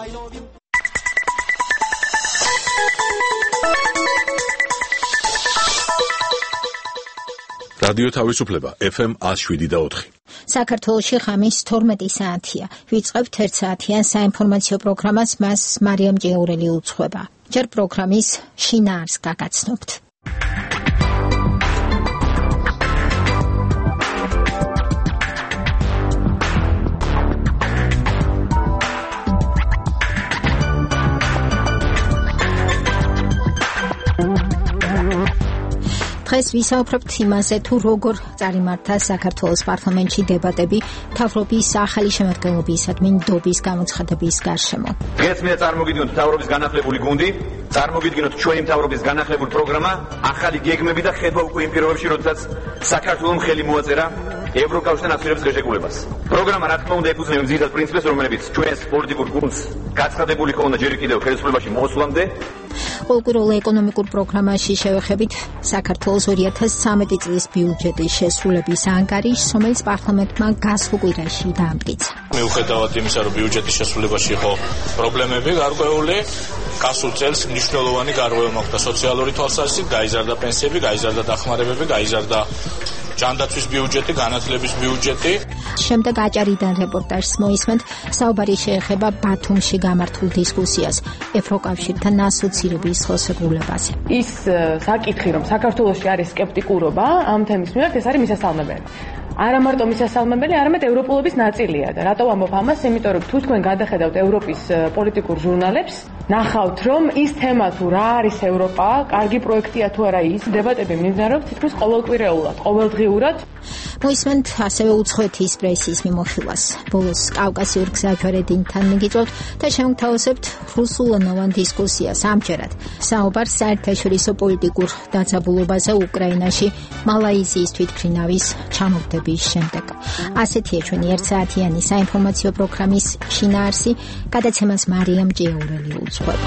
რადიო თავისუფლება FM 107.4. საქართველოში ხამის 12 საათია. ვიწყებთ 1 საათიან საინფორმაციო პროგრამას, მას მარიამ ჭიაურელი უძღვება. ჯერ პროგრამის შინაარს გაგაცნობთ. დღეს ვისაუბრებთ იმაზე, თუ როგორ წარიმართა საქართველოს პარლამენტში დებატები მთავრობის ახალი შემადგენლობისადმი ნდობის გამოცხადების გარშემო. დღეს მე წარმოგიდგენთ მთავრობის განახლებული გუნდი, წარმოგიდგენთ ჩვენი მთავრობის განახლებული პროგრამა, ახალი გეგმები და ხედვა უკვე იმ პირობებში, როდესაც საქართველოს ხელი მოაწერა ევროკავშირთან ასოცირების ღირსშეკრულებას. პროგრამა რა თქმა უნდა ეფუძნება ძირითად პრინციპებს, რომლებიც ჩვენს პოლიტიკურ გუნდს გაცხადებული ქონდა ჯერ კიდევ ხელისუფლებაში მოსვლამდე. პოლიტიკურ ეკონომიკურ პროგრამაში შევეხებით საქართველოს 2013 წლის ბიუჯეტის შესრულების ანგარიშს, რომელიც პარლამენტმა გასულ კვირაში დაამტკიცა. მიუხედავად იმისა, რომ ბიუჯეტის შესრულებაში იყო პრობლემები გარკვეული, გასულ წელს მნიშვნელოვანი გარღვევა მოხდა სოციალური თვალსაზრისით, გაიზარდა პენსიები, გაიზარდა დახმარებები, გაიზარდა ჯანდაცვის ბიუჯეტი, განათლების ბიუჯეტი. შემდეგ აჭარიდან რეპორტაჟს მოისმენთ, საუბარი შეეხება ბათუმში გამართულ დისკუსიას ევროკავშირთან ასოცირების ხელშეკრულებაზე. ის საკითხი, რომ საქართველოში არის სკეპტიკურობა ამ თემის მიმართ, ეს არის მისასალმებელი. არა მარტო მისასალმებელი, არამედ ევროპულობის ნაწილია და რატო ვამბობ ამას? იმიტომ რომ თუ თქვენ გადახედავთ ევროპის პოლიტიკურ ჟურნალებს, ნახავთ, რომ ის თემა თუ რა არის ევროპა, კარგი პროექტია თუ არა, ის დებატები მიმდინარეობს თითქმის ყოველკვირეულად, ყოველდღიურად. მოისმენთ ასევე უცხოეთის პრესის მიმოხილვას. ბოლოს კავკასიურ გზაჯვარედინთან მიგიწევთ და შევთავაზებთ რუსულენოვან დისკუსიას. ამჯერად საუბარს საერთაშორისო პოლიტიკურ დაძაბულობაზე უკრაინაში მალაიზიის თვითმფრინავის ჩამოგდების შემდეგ. ასეთია ჩვენი 1 საათიანი საინფორმაციო პროგრამის შინაარსი, გადაცემას მარიამ ჭიაურელი უძღვება.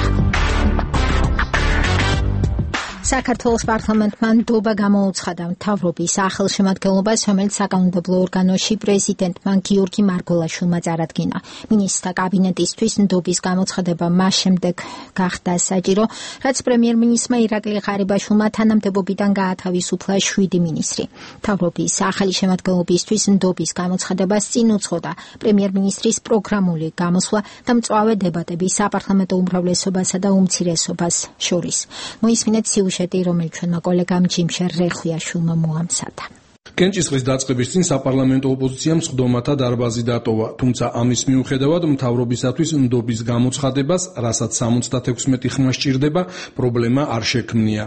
საქართველოს პარლამენტმა ნდობა გამოუცხადა მთავრობის ახალ შემადგენლობას, რომელიც საკანონმდებლო ორგანოში პრეზიდენტმა გიორგი მარგველაშვილმა წარადგინა. მინისტრთა კაბინეტისთვის ნდობის გამოცხადება მას შემდეგ გახდა საჭირო, რაც პრემიერ-მინისტრმა ირაკლი ღარიბაშვილმა თანამდებობიდან გაათავისუფლა 7 მინისტრი. მთავრობის ახალი შემადგენლობისთვის ნდობის გამოცხადებას წინ უძღოდა პრემიერ-მინისტრის პროგრამული გამოსვლა და მწვავე დებატები საპარლამენტო უმრავლესობასა და უმცირესობას შორის. მოისმინეთ სიუჟეტი, რომელიც ჩვენმა კოლეგამ ჯიმშერ რეხვიაშვილმა მოამზადა. კენჭისყრის დაწყების წინ საპარლამენტო ოპოზიციამ სხდომათა დარბაზი დატოვა, თუმცა ამის მიუხედავად მთავრობისათვის ნდობის გამოცხადებას, რასაც 76 ხმა სჭირდება, პრობლემა არ შექმნია.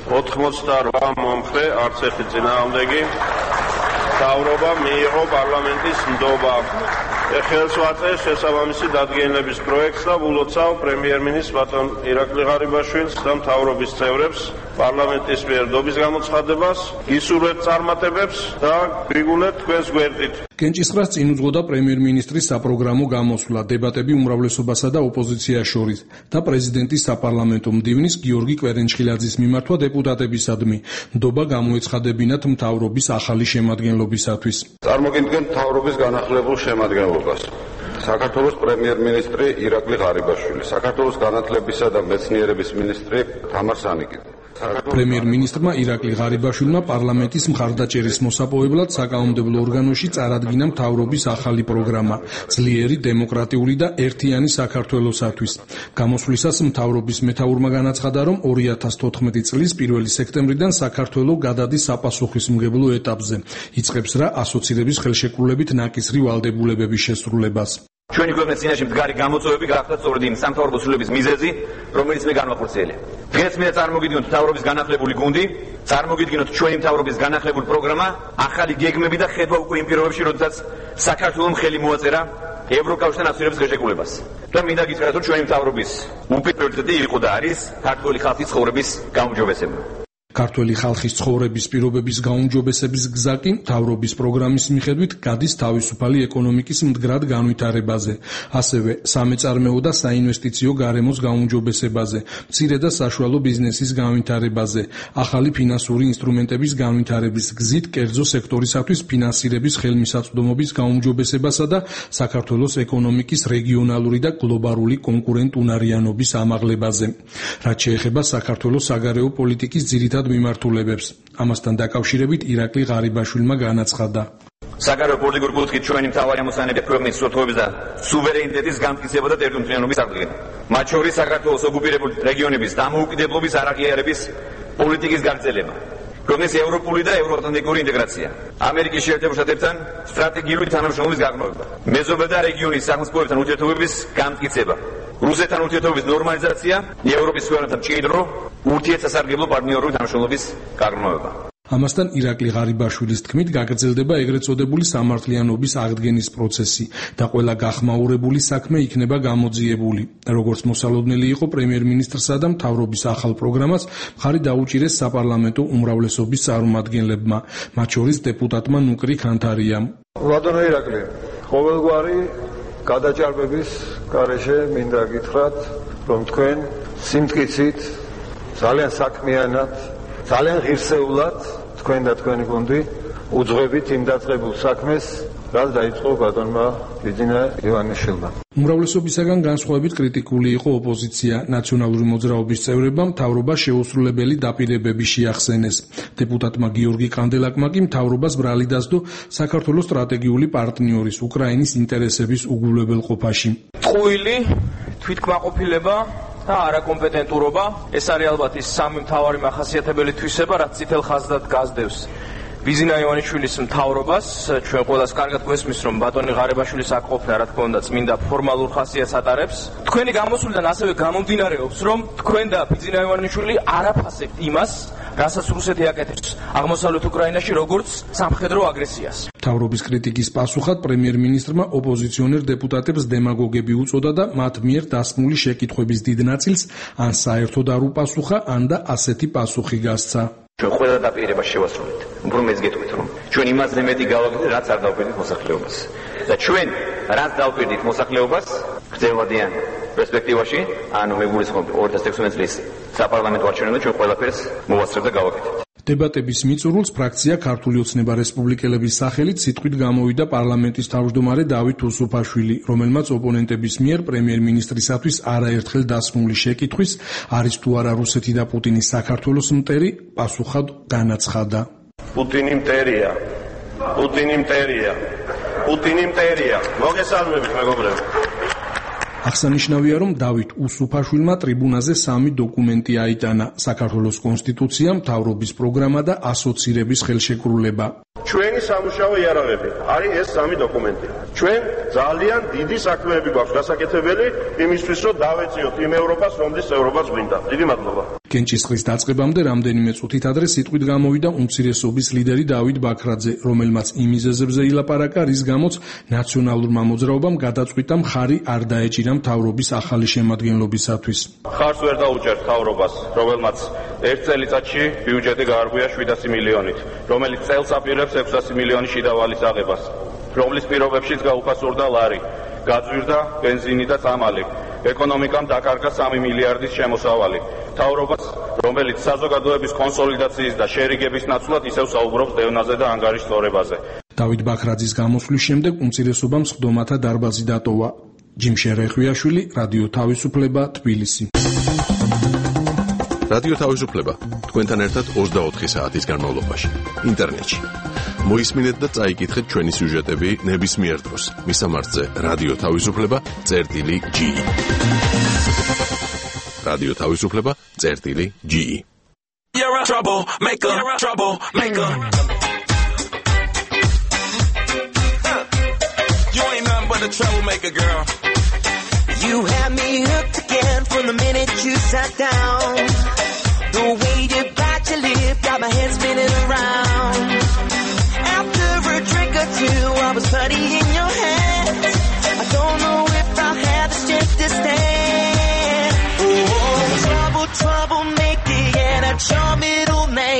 88 მომხრე, არც ერთი წინააღმდეგი. მთავრობა მიიღო პარლამენტის ნდობა. ხელს ვაწერ შესაბამისი დადგენილების პროექტს და ულოცავ პრემიერ-მინისტრ ბატონ ირაკლი ღარიბაშვილს და მთავრობის წევრებს პარლამენტის მიერ ნდობის გამოცხადებას, ისურვებთ წარმატებებს და გვიგულეთ თქვენს გვერდით. კენჭისყრას წინ უძღოდა პრემიერ-მინისტრის საპროგრამო გამოსვლა, დებატები უმრავლესობასა და ოპოზიციას შორის და პრეზიდენტის საპარლამენტო მდივნის გიორგი კვერენჩხილაძის მიმართვა დეპუტატებისადმი. ნდობა გამოეცხადებინათ მთავრობის ახალი შემადგენლობისათვის. წარმოგიდგენთ მთავრობის განახლებულ შემადგენლობას. საქართველოს პრემიერ-მინისტრი ირაკლი ღარიბაშვილი, საქართველოს განათლებისა და მეცნიერების მინისტრი თამარ სანიკიძე. პრემიერ-მინისტრმა ირაკლი ღარიბაშვილმა პარლამენტის მხარდაჭერის მოსაპოვებლად საკანონმდებლო ორგანოში წარადგინა მთავრობის ახალი პროგრამა ძლიერი, დემოკრატიული და ერთიანი საქართველოსათვის. გამოსვლისას მთავრობის მეთაურმა განაცხადა, რომ 2014 წლის 1 სექტემბრიდან საქართველო გადადის საპასუხისმგებლო ეტაპზე. იწყებს რა ასოცირების ხელშეკრულებით ნაკისრი ვალდებულებების შესრულებას. ჩვენი ქვეყნის წინაშე მდგარი გამოწვევები გახდა სწორედ იმ სამთავრობო ცვლილებების მიზეზი, რომელიც მე განვახორციელე. დღეს მე წარმოგიდგენთ მთავრობის განახლებული გუნდი, წარმოგიდგენთ ჩვენი მთავრობის განახლებული პროგრამა, ახალი გეგმები და ხედვა უკვე იმ პირობებში, როდესაც საქართველოს ხელი მოაწერა ევროკავშირთან ასოცირების ღირსშეკრულებას. და მინდა გითხრათ, რომ ჩვენი მთავრობის უპირატესობა იყო და არის ქართული ხალხის ცხოვრების გაუმჯობესება. ქართველი ხალხის ცხოვრების პირობების გაუმჯობესების გზა კი მთავრობის პროგრამის მიხედვით გადის თავისუფალი ეკონომიკის მდგრად განვითარებაზე, ასევე სამეწარმეო და საინვესტიციო გარემოს გაუმჯობესებაზე, მცირე და საშუალო ბიზნესის განვითარებაზე, ახალი ფინანსური ინსტრუმენტების განვითარების გზით კერძო სექტორისათვის ფინანსირების ხელმისაწვდომობის გაუმჯობესებასა და საქართველოს ეკონომიკის რეგიონალური და გლობალური კონკურენტუნარიანობის ამაღლებაზე. რაც შეეხება საქართველოს საგარეო პოლიტიკის ძირითად მიმართულებებს. ამასთან დაკავშირებით ირაკლი ღარიბაშვილმა განაცხადა. საგარეო პოლიტიკური კუთხით ჩვენი მთავარი ამოცანებია ქვეყნის სრულყოფის და სუვერენიტეტის განმტკიცება და ტერიტორიულობის აღდგენა. მათ შორის საქართველოს ოკუპირებული რეგიონების დამოუკიდებლობის არაღიარების პოლიტიკის გაგრძელება. ქვეყნის ევროპული და ევროატლანტიკური ინტეგრაცია. ამერიკის შეერთებულ შტატებთან სტრატეგიული თანამშრომლობის გაღრმავება. მეზობელ და რეგიონის სახელმწიფოებთან ურთიერთობების განმტკიცება. რუსეთთან ურთიერთობების ნორმალიზაცია, ევროპის ქვეყნებთან მჭიდრო ურთიერთსასარგებლო პარტნიორული თანამშრომლობის გაღრმავება. ამასთან ირაკლი ღარიბაშვილის თქმით გაგრძელდება ეგრეთ წოდებული სამართლიანობის აღდგენის პროცესი და ყველა გახმაურებული საქმე იქნება გამოძიებული. როგორც მოსალოდნელი იყო პრემიერ-მინისტრსა და მთავრობის ახალ პროგრამას მხარი დაუჭირეს საპარლამენტო უმრავლესობის წარმომადგენლებმა, მათ შორის დეპუტატმა ნუკრი ქანთარიამ. ბატონო ირაკლი, ყოველგვარი გადაჭარბების გარეშე მინდა გითხრათ, რომ თქვენ სიმტკიცით, ძალიან საქმიანად, ძალიან ღირსეულად თქვენ და თქვენი გუნდი უძღვებით იმ დაწყებულ საქმეს, რაც დაიწყო ბატონმა ბიძინა ივანიშვილმა. უმრავლესობისაგან განსხვავებით კრიტიკული იყო ოპოზიცია. ნაციონალური მოძრაობის წევრებმა მთავრობას შეუსრულებელი დაპირებები შეახსენეს. დეპუტატმა გიორგი კანდელაკმა კი მთავრობას ბრალი დასდო საქართველოს სტრატეგიული პარტნიორის უკრაინის ინტერესების უგულებელყოფაში. ტყუილი თვითკმაყოფილება და არაკომპეტენტურობა, ეს არის ალბათ ის სამი მთავარი მახასიათებელი თვისება, რაც წითელ ხაზად გასდევს ბიძინა ივანიშვილის მთავრობას. ჩვენ ყველას კარგად გვესმის, რომ ბატონი ღარიბაშვილის აქ ყოფნა, რა თქმა უნდა, წმინდა ფორმალურ ხასიათს ატარებს. თქვენი გამოსვლიდან ასევე გამომდინარეობს, რომ თქვენ და ბიძინა ივანიშვილი არაფასებთ იმას, რასაც რუსეთი აკეთებს აღმოსავლეთ უკრაინაში, როგორც სამხედრო აგრესიას. მთავრობის კრიტიკის პასუხად პრემიერ-მინისტრმა ოპოზიციონერ დეპუტატებს დემაგოგები უწოდა და მათ მიერ დასმული შეკითხვების დიდ ნაწილს ან საერთოდ არ უპასუხა, ან და ასეთი პასუხი გასცა. ჩვენ ყველა დაპირებას შევასრულეთ. უფრო მეც გეტყვით, რომ ჩვენ იმაზე მეტი გავაკეთეთ, რაც არ დავფერდით მოსახლეობას. და ჩვენ რაც დავფერდით მოსახლეობას, გრძელვადიან პერსპექტივაში, ანუ მეგულისხმობ 2016 წლის საპარლამენტო არჩევნებში ჩვენ ყველაფერს მოვასწრებთ და გავაკეთებთ. დებატების მიწურულს ფრაქცია ქართული ოცნება რესპუბლიკელების სახელით სიტყვით გამოვიდა პარლამენტის თავმჯდომარე დავით უსუფაშვილი, რომელმაც ოპონენტების მიერ პრემიერ-მინისტრისათვის არაერთხელ დასმული შეკითხვის არის თუ არა რუსეთი და პუტინი საქართველოს მტერი, პასუხად განაცხადა. პუტინი მტერია. პუტინი მტერია. პუტინი მტერია. მოგესალმებით მეგობრებო. აღსანიშნავია, რომ დავით უსუფაშვილმა ტრიბუნაზე სამი დოკუმენტი აიტანა: საქართველოს კონსტიტუცია, მთავრობის პროგრამა და ასოცირების ხელშეკრულება. ჩვენი სამუშაო იარაღები არის ეს სამი დოკუმენტი. ჩვენ ძალიან დიდი საქმეები გვაქვს გასაკეთებელი იმისთვის, რომ დავეციოთ იმ ევროპას, რომლის ევროპას გვინდა. დიდი მადლობა. კენჭისყრის დაწყებამდე რამდენიმე წუთით ადრე სიტყვით გამოვიდა უმცირესობის ლიდერი დავით ბაქრაძე, რომელმაც იმ მიზეზებზე ილაპარაკა, რის გამოც ნაციონალურმა მოძრაობამ გადაწყვიტა მხარი არ დაეჭირა მთავრობის ახალი შემადგენლობისათვის. ხარს ვერ დაუჭერთ მთავრობას, რომელმაც ერთ წელიწადში ბიუჯეტი გაარღვია 700 მილიონით, რომელიც წელს აპირებს 600 მილიონი შიდა ვალის აღებას, რომლის პირობებშიც გაუფასურდა ლარი, გაძვირდა ბენზინი და წამალი. ეკონომიკამ დაკარგა 3 მილიარდის შემოსავალი. მთავრობას, რომელიც საზოგადოების კონსოლიდაციის და შერიგების ნაცვლად ისევ საუბრობს დევნაზე და ანგარის სწორებაზე. დავით ბაქრაძის გამოსვლის შემდეგ უმცირესობამ სხდომათა დარბაზი დატოვა. ჯიმშე რეხვიაშვილი, რადიო თავისუფლება, თბილისი. რადიო თავისუფლება თქვენთან ერთად 24 საათის განმავლობაში ინტერნეტში. მოისმინეთ და წაიკითხეთ ჩვენი სიუჟეტები ნებისმიერ დროს. მისამართზე რადიო თავისუფლება.ge. რადიო თავისუფლება.ge. You're a troublemaker, troublemaker. You ain't nothing but a troublemaker, girl. You had me hooked again from the minute you sat down. The way you bite your lip got my head spinning around. After a drink or two, I was putty in your hands. I don't know if I had the strength to stand. Oh, troublemaker, and a charm middle man.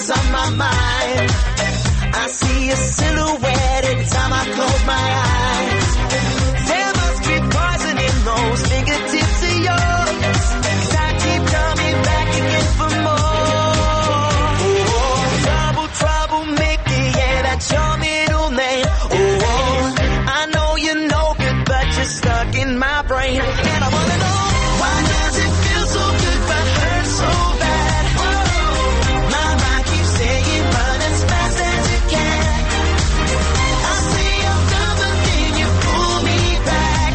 what's on my mind. I see a silhouette every time I close my eyes. There must be poison in those fingertips of yours, 'cause I keep coming back again for more. Oh, troublemaker, yeah, that's your middle name. Oh, I know you're no good, but you're stuck in my brain. And I wanna know, why does it feel so good but hurt so bad? My mind keeps saying run as fast as you can. I say I'm done, but then you pull me back.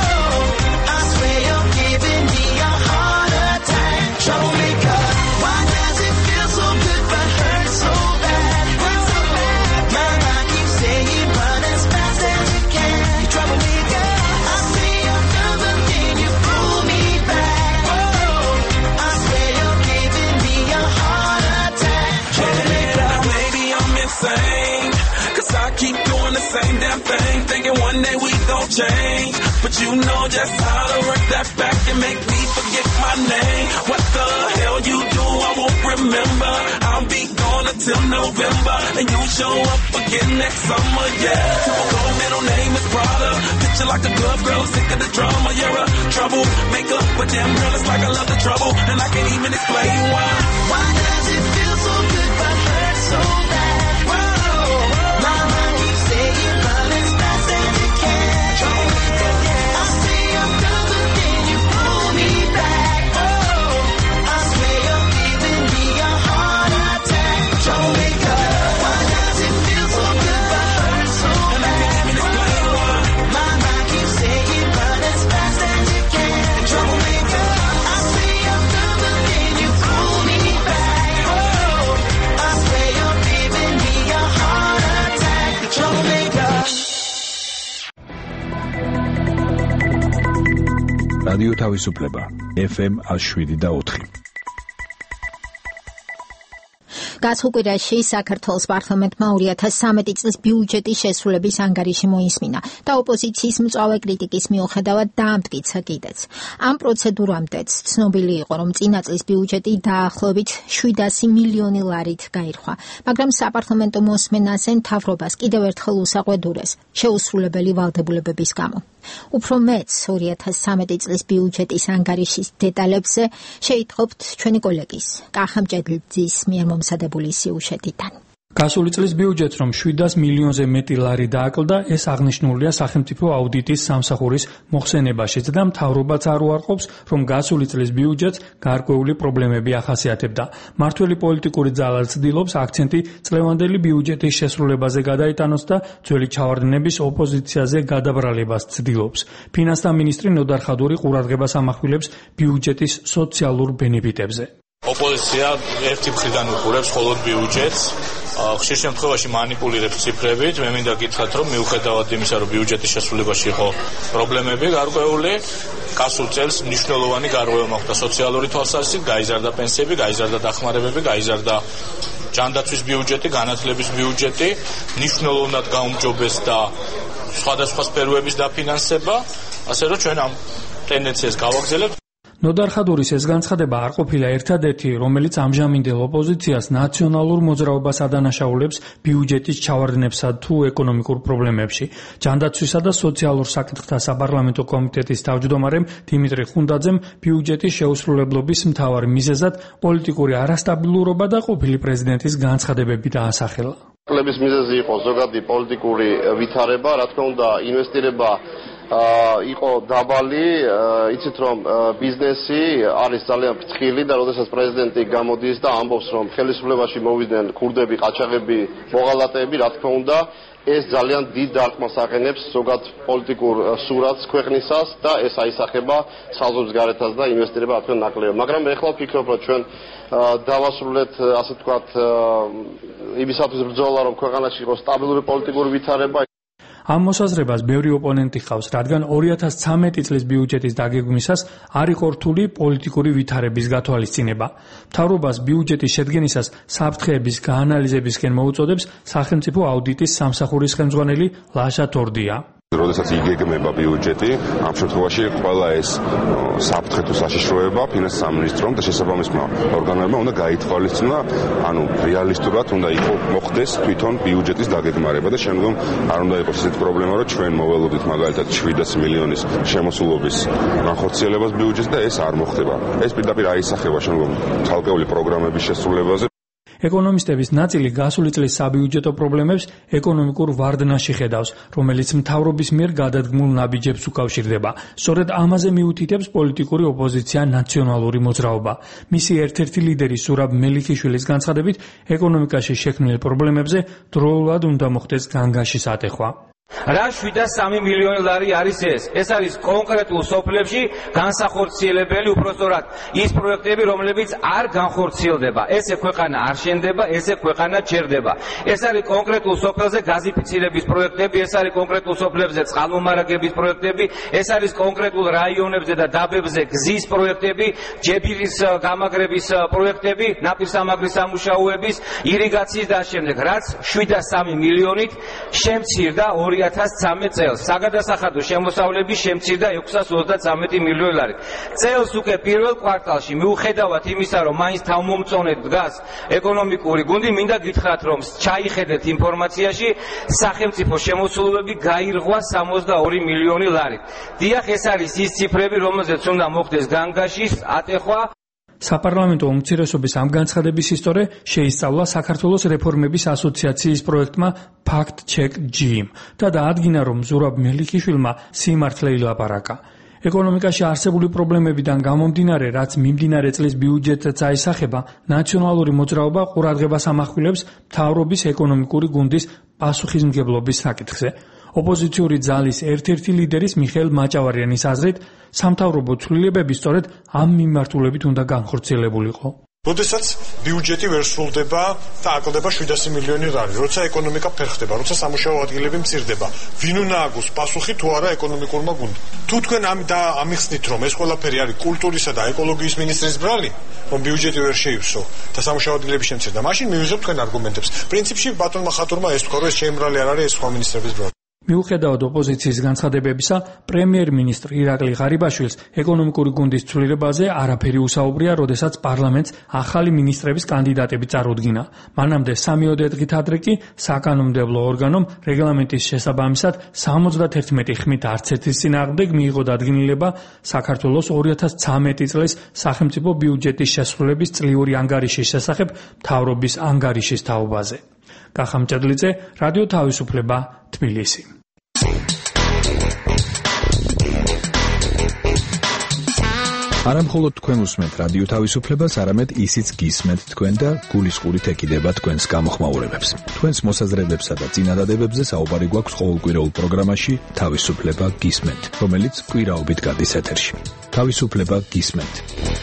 I swear you're giving me a heart attack. Troublemaker, why does it feel so good but hurt so bad? My mind keeps saying run as fast as you can. You troublemaker, I say I'm done, but then you pull me back. I swear you're giving me a heart attack. Troublemaker, maybe I'm insane, 'cause I keep doing the same damn thing, thinking one day we gon' change. But you know just how to work that back and make me forget my name. What the hell you do, I won't remember. I'll be gone until November, and you show up again next summer, yeah. Typical middle name is Prada. Picture like a glove girl, sick of the drama. You're a troublemaker, but damn girl, it's like I love the trouble, and I can't even explain why. Why does it feel so good but hurt so bad? My mind keeps saying run as fast as you can. I say I'm done, but then you pull me back. I swear you're giving me a heart attack. Troublemaker, why does it feel so good but hurt so bad? My mind keeps saying run as fast as you can. Troublemaker, I say I'm done, but then you pull me back. I swear you're giving me a heart attack. Troublemaker. რადიო თავისუფლება FM 107.4. გასულ კვირაში საქართველოს პარლამენტმა 2013 წლის ბიუჯეტის შესრულების ანგარიში მოისმინა და ოპოზიციის მწვავე კრიტიკის მიუხედავად დაამტკიცა კიდეც. ამ პროცედურამდეც ცნობილი იყო, რომ წინა წლის ბიუჯეტი დაახლოებით 700 მილიონი ლარით გაირხვა, მაგრამ საპარლამენტო მოსმენაზე მთავრობას კიდევ ერთხელ უსაყვედურეს შეუსრულებელი ვალდებულებების გამო. უფრო მეც 2013 წლის ბიუჯეტის ანგარიშის დეტალებზე შეიტყობთ ჩვენი კოლეგის კახა მჭედლიძის მიერ მომზადებული სიუჟეტიდან. გასული წლის ბიუჯეტს რომ 700 მილიონზე მეტი ლარი დააკლდა, ეს აღნიშნულია სახელმწიფო აუდიტის სამსახურის მოხსენებაშიც და მთავრობაც არ უარყოფს, რომ გასული წლის ბიუჯეტს გარკვეული პრობლემები ახასიათებდა. მართველი პოლიტიკური ძალა ცდილობს აქცენტი წლევანდელი ბიუჯეტის შესრულებაზე გადაიტანოს და ძველი ჩავარდნების ოპოზიციაზე გადაბრალებას ცდილობს. ფინანსთა მინისტრი ნოდარ ხადური ყურადღებას ამახვილებს ბიუჯეტის სოციალურ ბენეფიტებზე. ოპოზიცია ერთი მხრიდან უყურებს მხოლოდ ბიუჯეტს, ხშირ შემთხვევაში მანიპულირებს ციფრებით. მე მინდა გითხრათ, რომ მიუხედავად იმისა, რომ ბიუჯეტის შესრულებაში იყო პრობლემები გარკვეული, გასულ წელს მნიშვნელოვანი გარღვევა მოხდა სოციალური თვალსაზრისით, გაიზარდა პენსიები, გაიზარდა დახმარებები, გაიზარდა ჯანდაცვის ბიუჯეტი, განათლების ბიუჯეტი, მნიშვნელოვნად გაუმჯობეს და სხვადასხვა სფეროების დაფინანსება, ასე რომ ჩვენ ამ ტენდენციას გავაგრძელებთ. ნოდარ ხადურის ეს განცხადება არ ყოფილა ერთადერთი, რომელიც ამჟამინდელ ოპოზიციას ნაციონალურ მოძრაობას ადანაშაულებს ბიუჯეტის ჩავარდნებსა თუ ეკონომიკურ პრობლემებში. ჯანდაცვისა და სოციალურ საკითხთა საპარლამენტო კომიტეტის თავმჯდომარემ დიმიტრი ხუნდაძემ ბიუჯეტის შეუსრულებლობის მთავარ მიზეზად პოლიტიკური არასტაბილურობა და ყოფილი პრეზიდენტის განცხადებები დაასახელა. კლების მიზეზი იყო ზოგადი პოლიტიკური ვითარება, რა თქმა უნდა, ინვესტირება იყო დაბალი, იცით რომ ბიზნესი არის ძალიან ფრთხილი და როდესაც პრეზიდენტი გამოდის და ამბობს რომ ხელისუფლებაში მოვიდნენ ქურდები, ყაჩაღები, მოღალატეები, რა თქმა უნდა, ეს ძალიან დიდ დარტყმას აყენებს ზოგად პოლიტიკურ სურათს ქვეყნისას და ეს აისახება საზღვრების გარეთაც და ინვესტირება რა თქმა ნაკლებია. მაგრამ მე ახლა ვფიქრობ რომ ჩვენ დავასრულეთ ასე ვთქვათ იმისათვის ბრძოლა რომ ქვეყანაში იყოს სტაბილური პოლიტიკური ვითარება. ამ მოსაზრებას ბევრი ოპონენტი ხავს, რადგან 2013 წლის ბიუჯეტის დაგეგმვისას არ იყო რთული პოლიტიკური ვითარების გათვალისწინება. მთავრობას ბიუჯეტის შედგენისას საფრთხეების გაანალიზებისკენ მოუწოდებს სახელმწიფო აუდიტის სამსახურის ხელმძღვანელი ლაშა თორდია. როდესაც იგეგმება ბიუჯეტი, ამ შემთხვევაში ყველა ეს საფრთხე თუ საშიშროება ფინანსის სამინისტრომ და შესაბამისმა ორგანოებმა უნდა გაითვალისწინა, ანუ რეალისტურად უნდა მოხდეს თვითონ ბიუჯეტის დაგეგმარება და შემდგომ არ უნდა იყოს ესეთი პრობლემა, რომ ჩვენ მოველოდით მაგალითად 700 მილიონის შემოსულობის განხორციელებას ბიუჯეტს და ეს არ მოხდება. ეს პირდაპირ აისახება შემდგომ ცალკეული პროგრამების შესრულებაზე. ეკონომისტების ნაწილი გასული წლის საბიუჯეტო პრობლემებს ეკონომიკურ ვარდნაში ხედავს, რომელიც მთავრობის მიერ გადადგმულ ნაბიჯებს უკავშირდება. სწორედ ამაზე მიუთითებს პოლიტიკური ოპოზიცია ნაციონალური მოძრაობა. მისი ერთ-ერთი ლიდერი სურაბ მელიქიშვილის განცხადებით, ეკონომიკაში შექმნილ პრობლემებზე დროულად უნდა მოხდეს განგაშის ატეხვა. რა 703 მილიონი ლარი არის ეს? ეს არის კონკრეტულ სოფლებში განსახორციელებელი, უბრალოდ ის პროექტები, რომლებიც არ განხორციელდება. ესე ქვეყანა არ შენდება, ესე ქვეყანა ჩერდება. ეს არის კონკრეტულ სოფელზე გაზიფიცირების პროექტები, ეს არის კონკრეტულ სოფლებზე წყალმომარაგების პროექტები, ეს არის კონკრეტულ რაიონებზე და დაბებზე გზის პროექტები, ჯებირის გამაგრების პროექტები, ნაპირსამაგრის სამუშაოების, irrigatsiis და შემდეგ, რაც 703 მილიონით შემცირდა 2013 წელს. საგადასახადო შემოსავლები შემცირდა 633 მილიონი ლარი. წელს უკვე პირველ კვარტალში მიუხედავად იმისა, რომ მაინც თავმომწონედ დგას ეკონომიკური გუნდი, მინდა გითხრათ, რომ ჩაიხედეთ ინფორმაციაში, სახელმწიფო შემოსულობები გაირღვა 62 მილიონი ლარი. დიახ, ეს არის ის ციფრები, რომელზეც უნდა მოხდეს განგაშის ატეხვა. საპარლამენტო უმცირესობის ამ განცხადების ისტორე შეისწავლა საქართველოს რეფორმების ასოციაციის პროექტმა Fact Check GM და დაადგინა, რომ ზურაბ მელიქიშვილმა სიმართლე ილაპარაკა. ეკონომიკაში არსებული პრობლემებიდან გამომდინარე, რაც მიმდინარე წლის ბიუჯეტს აისახება, ნაციონალური მოძრაობა ყურადღებას ამახვილებს მთავრობის ეკონომიკური გუნდის პასუხისმგებლობის საკითხზე. ოპოზიციური ძალის ერთ-ერთი ლიდერის მიხეილ მაჭავარიანის აზრით, სამთავრობო ცვლილებები სწორედ ამ მიმართულებით უნდა განხორციელებულიყო. როდესაც ბიუჯეტი ვერ სრულდება და აკლდება 700 მილიონი ლარი, როცა ეკონომიკა ფერხდება, როცა სამუშაო ადგილები მცირდება, ვინ უნდა აგოს პასუხი თუ არა ეკონომიკურმა გუნდმა? თუ თქვენ ამიხსნით, რომ ეს ყველაფერი არის კულტურისა და ეკოლოგიის მინისტრის ბრალი, რომ ბიუჯეტი ვერ შეივსო და სამუშაო ადგილები შემცირდა, მაშინ მივიღებთ თქვენ არგუმენტებს. პრინციპში ბატონმა ხატურმა ეს თქვა, რომ ეს ჩემი ბრალი არ არის, ეს სხვა მინისტრების ბრალი. მიუხედავად ოპოზიციის განცხადებებისა, პრემიერ-მინისტრ ირაკლი ღარიბაშვილს ეკონომიკური გუნდის ცვლილებაზე არაფერი უსაუბრია, როდესაც პარლამენტს ახალი მინისტრების კანდიდატები წარუდგინა. მანამდე 13 დღით ადრე კი საკანონმდებლო ორგანომ რეგლამენტის შესაბამისად 71 ხმით არც ერთის წინააღმდეგ მიიღო დადგენილება საქართველოს 2013 წლის სახელმწიფო ბიუჯეტის შესრულების წლიური ანგარიშის შესახებ მთავრობის ანგარიშის თაობაზე. კახამ ჭედლიძე, რადიო თავისუფლება, თბილისი. არა მხოლოდ თქვენ უსმენთ რადიო თავისუფლებას, არამედ ისიც გისმენთ თქვენ და გულისყურით ეკიდება თქვენს გამოხმაურებებს. თქვენს მოსაზრებებსა და წინადადებებზე საუბარი გვაქვს ყოველკვირეულ პროგრამაში თავისუფლება გისმენთ, რომელიც კვირაობით გადის ეთერში. თავისუფლება გისმენთ.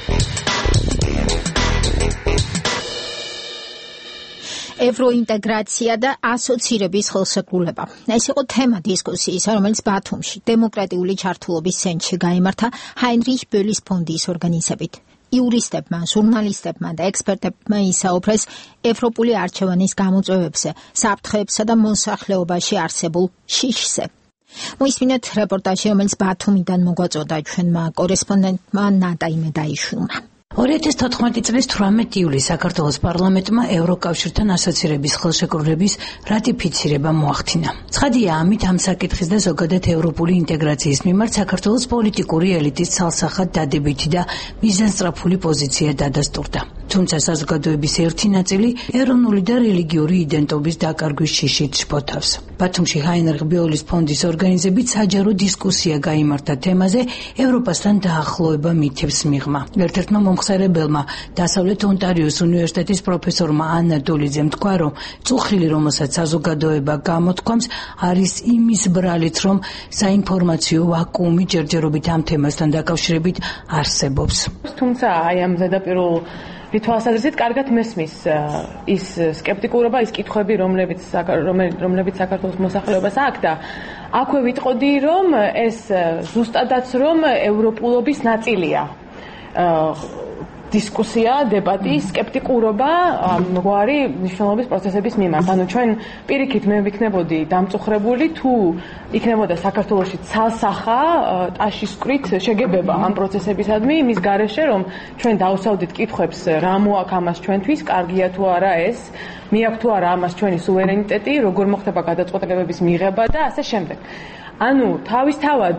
ევროინტეგრაცია და ასოცირების ხელშეკრულება. ეს იყო თემა დისკუსიისა, რომელიც ბათუმში დემოკრატიული ჩართულობის ცენტრში გაიმართა ჰაინრიხ ბოლის ფონდის ორგანიზებით. იურისტებმა, ჟურნალისტებმა და ექსპერტებმა ისაუბრეს ევროპული არჩევანის გამოწვევებზე, საფრთხეებსა და მოსახლეობაში არსებულ შიშზე. მოისმინეთ რეპორტაჟი, რომელიც ბათუმიდან მოგვაწოდა ჩვენმა კორესპონდენტმა ნატაი მედაიშვილმა. 2014 წლის 18 ივლისს საქართველოს პარლამენტმა ევროკავშირთან ასოცირების ხელშეკრულების რატიფიცირება მოახდინა. ცხადია, ამით ამ საკითხის და ზოგადად ევროპული ინტეგრაციის მიმართ საქართველოს პოლიტიკური ელიტის ცალსახად დადებითი და მიზანსწრაფული პოზიცია დადასტურდა. თუმცა საზოგადოების ერთი ნაწილი ეროვნული და რელიგიური იდენტობის დაკარგვის შიშით შფოთავს. ბათუმში ჰაინრიხ ბოლის ფონდის ორგანიზებით საჯარო დისკუსია გაიმართა თემაზე ევროპასთან დაახლოება მითებს მიღმა. ერთ-ერთმა მომხსენებელმა დასავლეთ ონტარიოს უნივერსიტეტის პროფესორმა ანა დოლიძემ თქვა, რომ წუხილი, რომელსაც საზოგადოება გამოთქვამს, არის იმის ბრალით, რომ საინფორმაციო ვაკუუმი ჯერჯერობით ამ თემასთან დაკავშირებით არსებობს. თუმცა აი ამ ზედაპირულ თვალსაზრისით კარგად მესმის ის სკეპტიკურობა, ის კითხვები, რომლებიც საქართველოს მოსახლეობას აქვს და აქვე ვიტყოდი, რომ ეს ზუსტადაც რომ ევროპულობის ნაწილია. დისკუსია, დებატი, სკეპტიკურობა მგვარი მნიშვნელობის პროცესების მიმართ. ანუ ჩვენ პირიქით მე ვიქნებოდი დამწუხრებული თუ იქნებოდა საქართველოში ცალსახა ტაშისკვრით შეგებება ამ პროცესებისადმი იმის გარეშე რომ ჩვენ დავსავდით კითხვებს რა მოაქვს ამას ჩვენთვის, კარგია თუ არა ეს, მიაქვს თუ არა ამას ჩვენი სუვერენიტეტი, როგორ მოხდება გადაწყვეტილებების მიღება და ასე შემდეგ. ანუ თავისთავად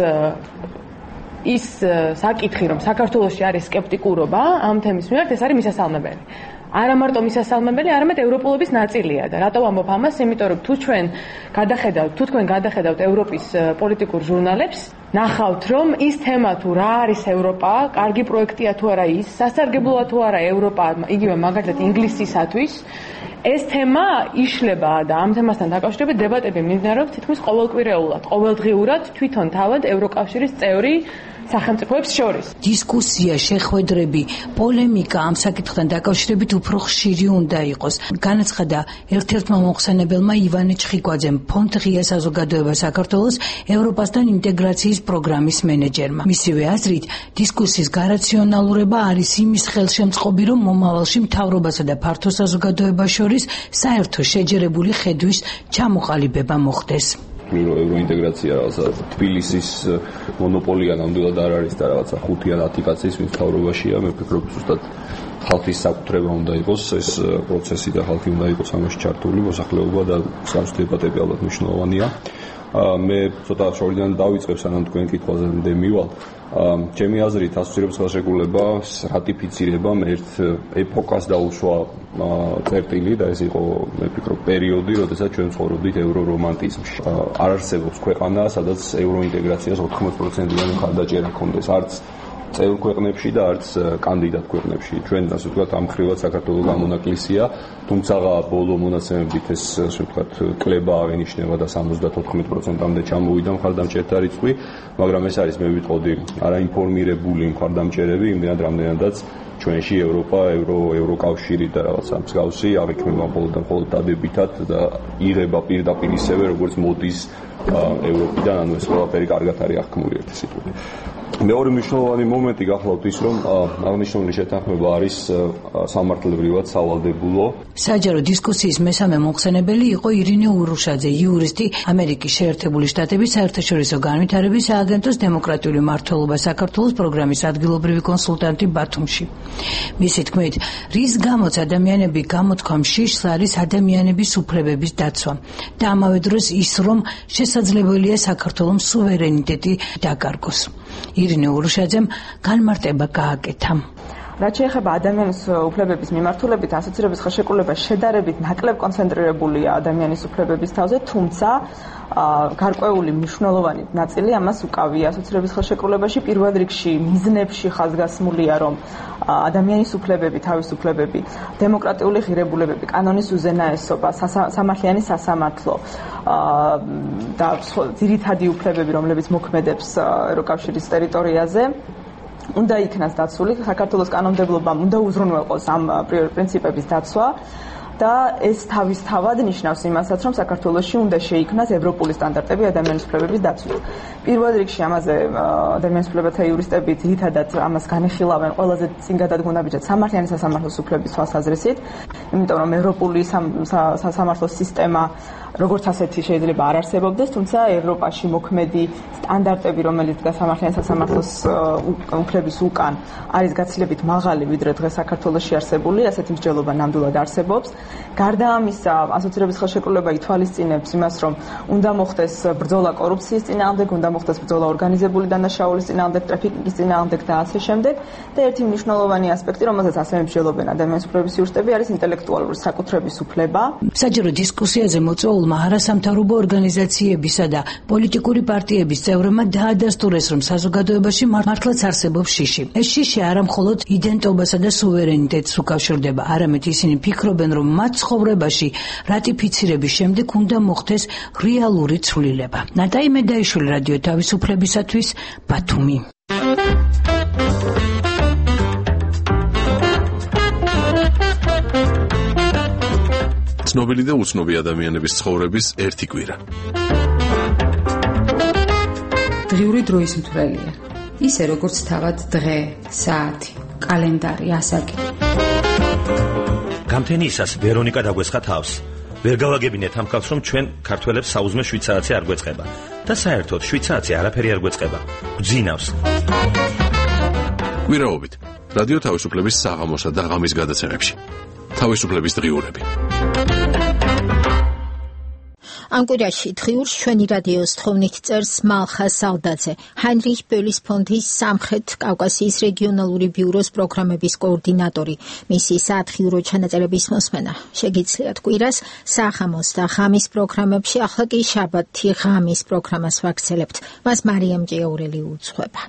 ის საკითხი რომ საქართველოში არის სკეპტიკურობა ამ თემის მიმართ ეს არის მისასალმებელი. არა მარტო მისასალმებელი, არამედ ევროპულობის ნაწილია და რატო ვამბობ ამას? იმიტომ რომ თუ თქვენ გადახედავთ ევროპის პოლიტიკურ ჟურნალებს, ნახავთ რომ ის თემა თუ რა არის ევროპა, კარგი პროექტია თუ არა ის, სასარგებლოა თუ არა ევროპა, იგივე მაგალითად ინგლისისათვის, ეს თემა იშლება და ამ თემასთან დაკავშირებით დებატები მიმდინარეობს თითქმის ყოველკვირეულად, ყოველდღიურად თვითონ თავად ევროკავშირის წევრი სახელმწიფოებს შორის. დისკუსია, შეხვედრები, პოლემიკა ამ საკითხთან დაკავშირებით უფრო ხშირი უნდა იყოს. განაცხადა ერთ-ერთმა მომხსენებელმა ივანე ჩხიკვაძემ, ფონდ ღია საზოგადოება საქართველოს ევროპასთან ინტეგრაციის პროგრამის მენეჯერმა. მისივე აზრით, დისკუსიის გარაციონალურება არის იმის ხელშემწყობი, რომ მომავალში მთავრობასა და ფართო საზოგადოებას შორის საერთო შეჯერებული ხედვის ჩამოყალიბება მოხდეს. ევროინტეგრაცია რაღაცა თბილისის მონოპოლია ნამდვილად არ არის და რაღაცა 5 ან 10 კაცის მთავრობაშია. მე ვფიქრობ, ზუსტად ხალხის საკუთრება უნდა იყოს ეს პროცესი და ხალხი უნდა იყოს ამაში ჩართული, მოსახლეობა და სამს დებატები ალბათ მნიშვნელოვანია. მე ცოტა შორიდან დავიწყებ, სანამ თქვენ კითხვაზე მივალ. ჩემი აზრით, ასოცირების ხელშეკრულება რატიფიცირებამ ერთ ეპოქას დაუშვა წერტილი და ეს იყო, მე ვფიქრობ, პერიოდი, როდესაც ჩვენ ცხოვრობდით ევრორომანტიზმში. არ არსებობს ქვეყანა, სადაც ევროინტეგრაციას 80%-იანი მხარდაჭერა ჰქონდეს, არც წევრ ქვეყნებში და არც კანდიდატ ქვეყნებში. ჩვენ ასე ვთქვათ, ამ ხრივად საქართველოს გამონაკლისია, თუმცა ბოლო მონაცემებით ეს ასე ვთქვათ, კლება აღინიშნება და 74%-მდე ჩამოვიდა მხარდამჭერთა რიცხვი, მაგრამ ეს არის, მე ვიტყოდი, არაინფორმირებული მხარდამჭერები, იმდენად რამდენადაც ჩვენში ევროპა, ევროკავშირი და რაღაცა მსგავსი აღიქმება მხოლოდ და მხოლოდ დადებითად და იღება პირდაპირ ისევე, როგორც მოდის ევროპიდან, ანუ ეს ყველაფერი კარგად არის აღქმული ერთი სიტყვით. მეორე მნიშვნელოვანი მომენტი გახლავთ ის, რომ აღნიშნული შეთანხმება არის სამართლებრივად სავალდებულო. საჯარო დისკუსიის მესამე მომხსენებელი იყო ირინე ურუშაძე, იურისტი, ამერიკის შეერთებული შტატების საერთაშორისო განვითარების სააგენტოს დემოკრატიული მმართველობა საქართველოს პროგრამის ადგილობრივი კონსულტანტი ბათუმში. მისი თქმით, რის გამოც ადამიანები გამოთქვამ შიშს არის ადამიანების უფლებების დაცვა და ამავე დროს ის, რომ შესაძლებელია საქართველოს სუვერენიტეტი დაკარგოს. ირინე ურუშაძემ განმარტება გააკეთა. რაც შეეხება ადამიანის უფლებების მიმართულებით, ასოცირების ხელშეკრულება შედარებით ნაკლებ კონცენტრირებულია ადამიანის უფლებების თავზე, თუმცა გარკვეული მნიშვნელოვანი ნაწილი ამას უკავია. ასოცირების ხელშეკრულებაში პირველ რიგში მიზნებში ხაზგასმულია, რომ ადამიანის უფლებები, თავისუფლებები, დემოკრატიული ღირებულებები, კანონის უზენაესობა, სამართლიანი სასამართლო და ძირითადი უფლებები, რომლებიც მოქმედებს ევროკავშირის ტერიტორიაზე, უნდა იქნას დაცული. საქართველოს კანონმდებლობამ უნდა უზრუნველყოს ამ პრინციპების დაცვა და ეს თავისთავად ნიშნავს იმასაც, რომ საქართველოში უნდა შეიქმნას ევროპული სტანდარტები ადამიანის უფლებების დაცვით. პირველ რიგში ამაზე ადამიანის უფლებათა იურისტები ძირითადად ამას განეხილავენ ყველაზე წინ გადადგმუნებიჯად სამართლიანი სასამართლოს უფლების თვალსაზრისით, იმიტომ რომ ევროპული სასამართლოს სისტემა როგორც ასეთი შეიძლება არ არსებობდეს, თუმცა ევროპაში მოქმედი სტანდარტები, რომელიც დგას სამართლიანი სასამართლოს უფლების უკან, არის გაცილებით მაღალი, ვიდრე დღეს საქართველოში არსებული, ასეთი მსჯელობა ნამდვილად არსებობს. გარდა ამისა, ასოცირების ხელშეკრულება ითვალისწინებს იმას, რომ უნდა მოხდეს ბრძოლა კორუფციის წინააღმდეგ, უნდა მოხდეს ბრძოლა ორგანიზებული დანაშაულის წინააღმდეგ, ტრაფიკინგის წინააღმდეგ და ასე შემდეგ. და ერთი მნიშვნელოვანი ასპექტი, რომელზეც ასევე მსჯელობენ ადამიანის უფლებების იურისტები, არის ინტელექტუალური საკუთრების უფლება. საჯარო დისკუსიაზე მოწვეულმა არასამთავრობო ორგანიზაციებისა და პოლიტიკური პარტიების წევრებმა დაადასტურეს, რომ საზოგადოებაში მართლაც არსებობს შიში. ეს შიში არა მხოლოდ იდენტობასა და სუვერენიტეტს უკავშირდება, არამედ ისინი ფიქრობენ, რომ მათ ცხოვრებაში რატიფიცირების შემდეგ უნდა მოხდეს რეალური ცვლილება. ნატაი მედაიშვილი, რადიო თავისუფლებისათვის, ბათუმი. ცნობილი და უცნობი ადამიანების ცხოვრების ერთი კვირა. დღიური დროის მთვრელია. ისე როგორც თავად დღე, საათი, კალენდარი, ასაკი. გამთენიისას ვერონიკა დაგვესხა თავს. ვერ გავაგებინეთ ამ ხალხს, რომ ჩვენ ქართველებს საუზმე შვიცარაცი არ გვეწყება და საერთოდ შვიცარაცი არაფერი არ გვეწყება. გძინავს. გვირაობით რადიო თავისუფლების საღამოსა და ღამის გადაცემებში. თავისუფლების დღიურები. ამ კვირაში დღიურს ჩვენი რადიოს თხოვნით წერს მალხა სალდაძე, ჰაინრიხ ბოლის ფონდის სამხრეთ კავკასიის რეგიონალური ბიუროს პროგრამების კოორდინატორი. მისი სათხიურო ჩანაწერების მოსმენა შეგიძლიათ კვირას საღამოს და ღამის პროგრამებში, ახლა კი შაბათი ღამის პროგრამას ვაგრძელებთ. მას მარიამ ჭიაურელი უძღვება.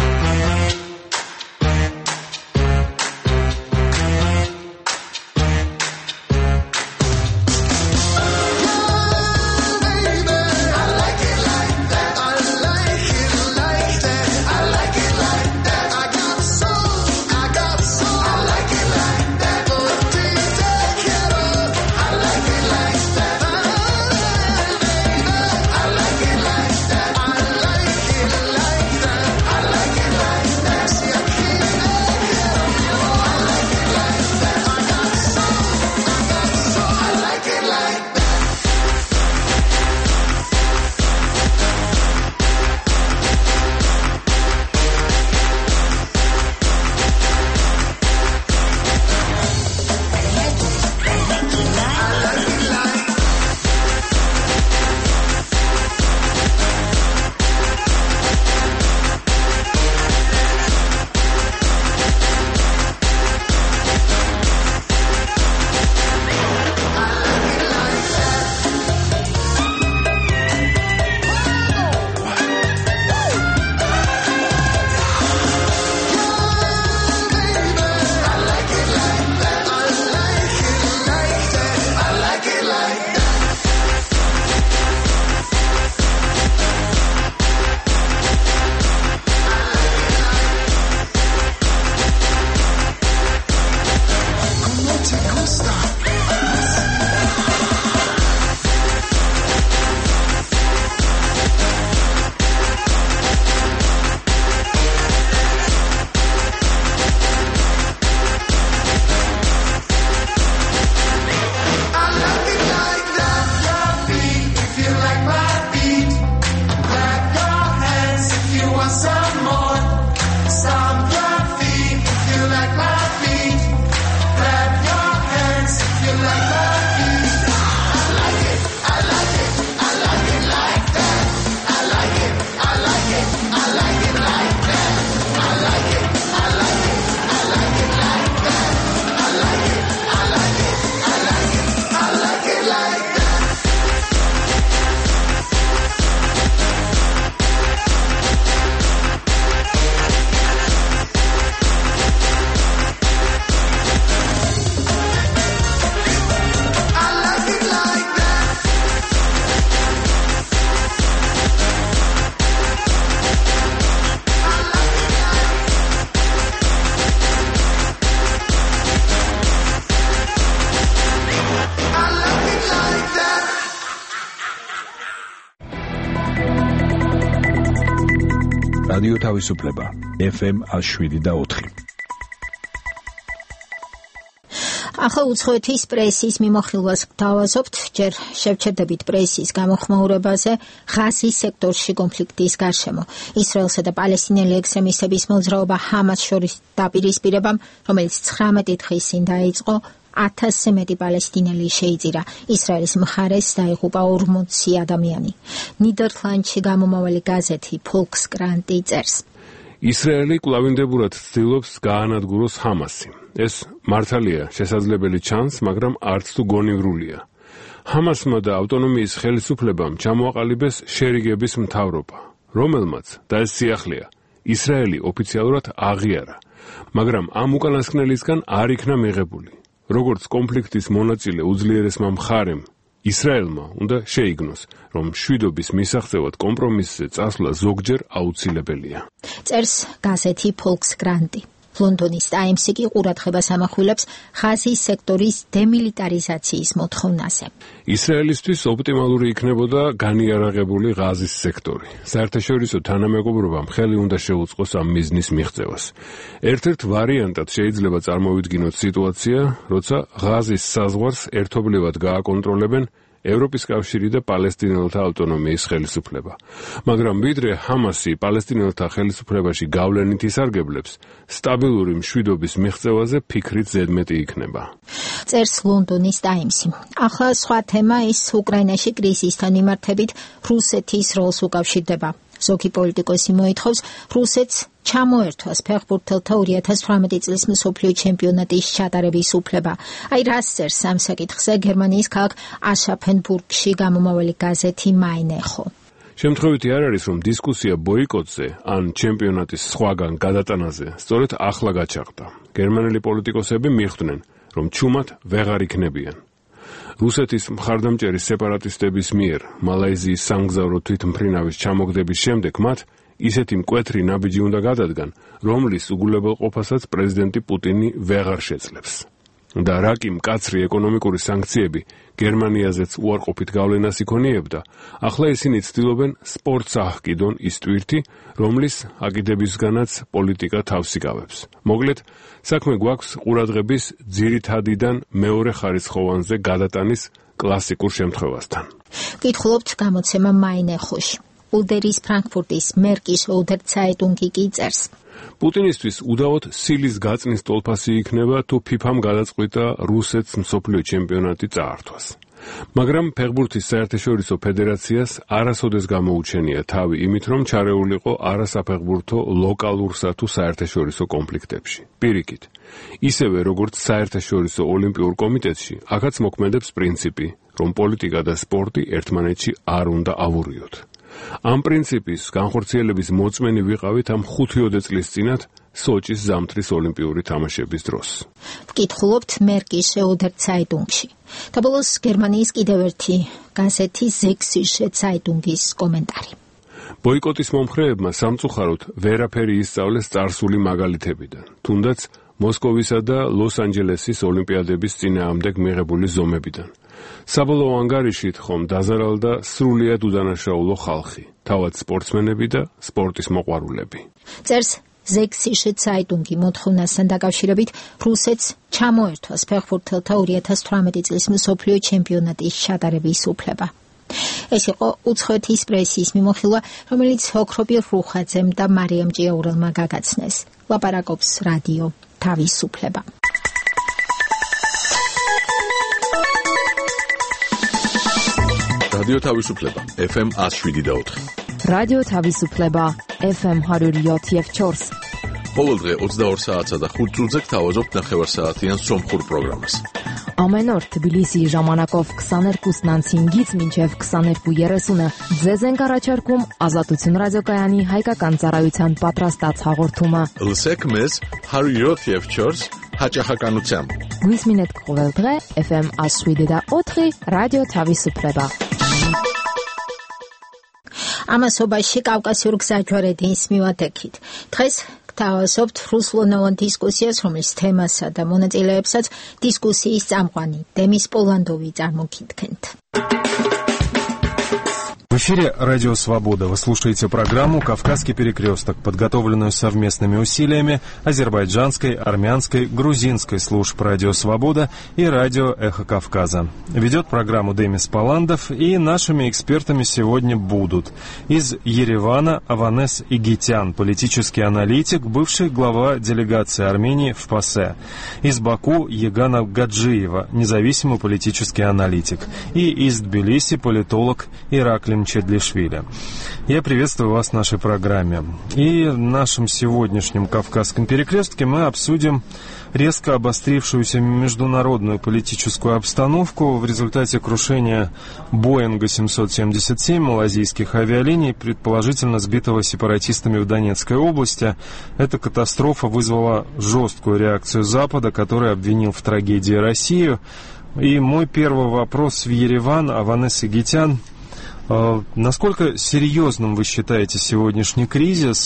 რადიო თავისუფლება FM 107.4. ახლა უცხოეთის პრესის მიმოხილვას გთავაზობთ, ჯერ შევჩერდებით პრესის გამოხმაურებაზე ღაზის სექტორში კონფლიქტის გარშემო. ისრაელსა და პალესტინელი ექსტრემისტების მოძრაობა ჰამას შორის დაპირისპირებამ, რომელიც 19 დღის წინ დაიწყო, 1000-ზე მეტი პალესტინელი შეიძირა. ისრაელის მხარეს დაიღუპა 40 ადამიანი. ნიდერლანდში გამომავალი გაზეთი Volkskrant-ი წერს. ისრაელი კვლავინდებურად ცდილობს გაანადგუროს ჰამასი. ეს მართალია შესაძლებელი ჩანს, მაგრამ არც თუ გონივრულია. ჰამასმა და ავტონომიის ხელისუფლებამ ჩამოაყალიბეს შერიგების მთავრობა, რომელმაც დაესიახლია ისრაელი ოფიციალურად აღიარა, მაგრამ ამ უკანასკნელისგან არ იქნა მიღებული. როგორც კონფლიქტის მონაწილე უძლიერესმა მხარემ, ისრაელმა უნდა შეიგნოს, რომ მშვიდობის მისაღწევად კომპრომისზე წასვლა ზოგჯერ აუცილებელია. წერს გაზეთი Volkskrant-ი. ლონდონის ტაიმსი კი ყურადღებას ამახვილებს ღაზის სექტორის დემილიტარიზაციის მოთხოვნაზე. ისრაელისთვის ოპტიმალური იქნებოდა განიარაღებული ღაზის სექტორი. საერთაშორისო თანამეგობრობამ ხელი უნდა შეუწყოს ამ მიზნის მიღწევას. ერთ-ერთ ვარიანტად შეიძლება წარმოვიდგინოთ სიტუაცია, როცა ღაზის საზღვარს ერთობლივად გააკონტროლებენ ევროპის კავშირი და პალესტინელთა ავტონომიის ხელისუფლება. მაგრამ ვიდრე ჰამასი პალესტინელთა ხელისუფლებაში გავლენით ისარგებლებს, სტაბილური მშვიდობის მიღწევაზე ფიქრით ზედმეტი იქნება. წერს ლონდონის ტაიმსი. ახლა სხვა თემა ის უკრაინაში კრიზისთან მიმართებით რუსეთის როლს უკავშირდება. ზოგი პოლიტიკოსი მოითხოვს რუსეთს ჩამოერთვას ფეხბურთელთა 2018 წლის მსოფლიო ჩემპიონატის ჩატარების უფლება. აი რას წერს ამ საკითხზე გერმანიის ქალაქ აშაფენბურგში გამომავალი გაზეთი მაინეხო. შემთხვევითი არ არის, რომ დისკუსია ბოიკოტზე ან ჩემპიონატის სხვაგან გადატანაზე სწორედ ახლა გაჩაღდა. გერმანელი პოლიტიკოსები მიხვდნენ, რომ ჩუმად ვეღარ იქნებიან. რუსეთის მხარდამჭერი სეპარატისტების მიერ მალაიზიის სამგზავრო თვითმფრინავის ჩამოგდების შემდეგ მათ ისეთი მკვეთრი ნაბიჯი უნდა გადადგან, რომლის უგულებელყოფასაც პრეზიდენტი პუტინი ვეღარ შეძლებს. და რა კი მკაცრი ეკონომიკური სანქციები გერმანიაზეც უარყოფით გავლენას იქონიებდა, ახლა ისინი ცდილობენ სპორტს აჰკიდონ ის ტვირთი, რომლის აკიდებისგანაც პოლიტიკა თავს იკავებს. მოკლედ, საქმე გვაქვს ყურადღების ძირითადიდან მეორე ხარისხოვანზე გადატანის კლასიკურ შემთხვევასთან. ვკითხულობთ გამოცემა მაინეხოში. ულდერის ფრანკფურტის მერკის ოდერ ცაიტუნგი კი წერს. პუტინისთვის უდავოდ სილის გაწნის ტოლფასი იქნება, თუ ფიფამ გადაწყვიტა რუსეთს მსოფლიო ჩემპიონატი წაართვას. მაგრამ ფეხბურთის საერთაშორისო ფედერაციას არასოდეს გამოუჩენია თავი იმით, რომ ჩარეულიყო არასაფეხბურთო ლოკალურსა თუ საერთაშორისო კონფლიქტებში. პირიქით, ისევე როგორც საერთაშორისო ოლიმპიურ კომიტეტში, აქაც მოქმედებს პრინციპი, რომ პოლიტიკა და სპორტი ერთმანეთში არ უნდა ავურიოთ. ამ პრინციპის განხორციელების მოწმენი ვიყავით ამ 5 წლის წინათ სოჭის ზამთრის ოლიმპიური თამაშების დროს. ვკითხულობთ მერკის ოდერ ცაიტუნგში. და ბოლოს გერმანიის კიდევ ერთი გაზეთი ზექსიშე ცაიტუნგის კომენტარი. ბოიკოტის მომხრეებმა სამწუხაროდ ვერაფერი ისწავლეს წარსული მაგალითებიდან, თუნდაც მოსკოვისა და ლოს-ანჯელესის ოლიმპიადების წინააღმდეგ მიღებული ზომებიდან. საბოლოო ანგარიშით ხომ დაზარალდა სრულიად უდანაშაულო ხალხი, თავად სპორტსმენები და სპორტის მოყვარულები. წერს ზექსიშე ცაიტუნგი მოთხოვნასთან დაკავშირებით რუსეთს ჩამოერთვას ფეხბურთელთა 2018 წლის მსოფლიო ჩემპიონატის ჩატარების უფლება. ეს იყო უცხოეთის პრესის მიმოხილვა, რომელიც ოქრობირ რუხაძემ და მარიამ ჭიაურელმა გაგაცნეს. ლაპარაკობს რადიო თავისუფლება. რადიო თავისუფლება FM 107.4. რადიო თავისუფლება FM 107.4. ყოველდღე 22 საათსა და 5 წუთზე გთავაზობთ ნახევარსაათიან სომხურ პროგრამას. Ամեն օր Թբիլիսի ժամանակով 22-ից 5-ից մինչև 22:30 ձեզ ենք առաջարկում Ազատություն ռադիոկայանի հայկական ծառայության պատրաստած հաղորդումը։ Լսեք մեզ 107.4 հաճախականությամբ։ Գույսմինետ կողելդղե FM 107.4 ռադիո Թավիսուպլեբա։ Ամասոբაში կავկասյուր գզաջարեդինս միվատեքիտ։ Დღეს Თავაზობთ რუსულენოვან დისკუსიას, რომლის თემასა და მონაწილეებსაც დისკუსიის წამყვანი დემის პოლანდოვი წარმოგიდგენთ. В эфире Радио Свобода. Вы слушаете программу «Кавказский перекресток», подготовленную совместными усилиями азербайджанской, армянской, грузинской служб «Радио Свобода» и «Радио Эхо Кавказа». Ведет программу Демис Поландов, и нашими экспертами сегодня будут из Еревана Аванес Игитян, политический аналитик, бывший глава делегации Армении в ПАСЕ, из Баку Егана Гаджиева, независимый политический аналитик, и из Тбилиси политолог Ираклим Чедлишвили. Я приветствую вас в нашей программе. И в нашем сегодняшнем Кавказском перекрестке мы обсудим резко обострившуюся международную политическую обстановку в результате крушения Боинга 777 малазийских авиалиний, предположительно сбитого сепаратистами в Донецкой области. Эта катастрофа вызвала жесткую реакцию Запада, который обвинил в трагедии Россию. И мой первый вопрос в Ереван, Аванес Игитян. Насколько серьезным вы считаете сегодняшний кризис?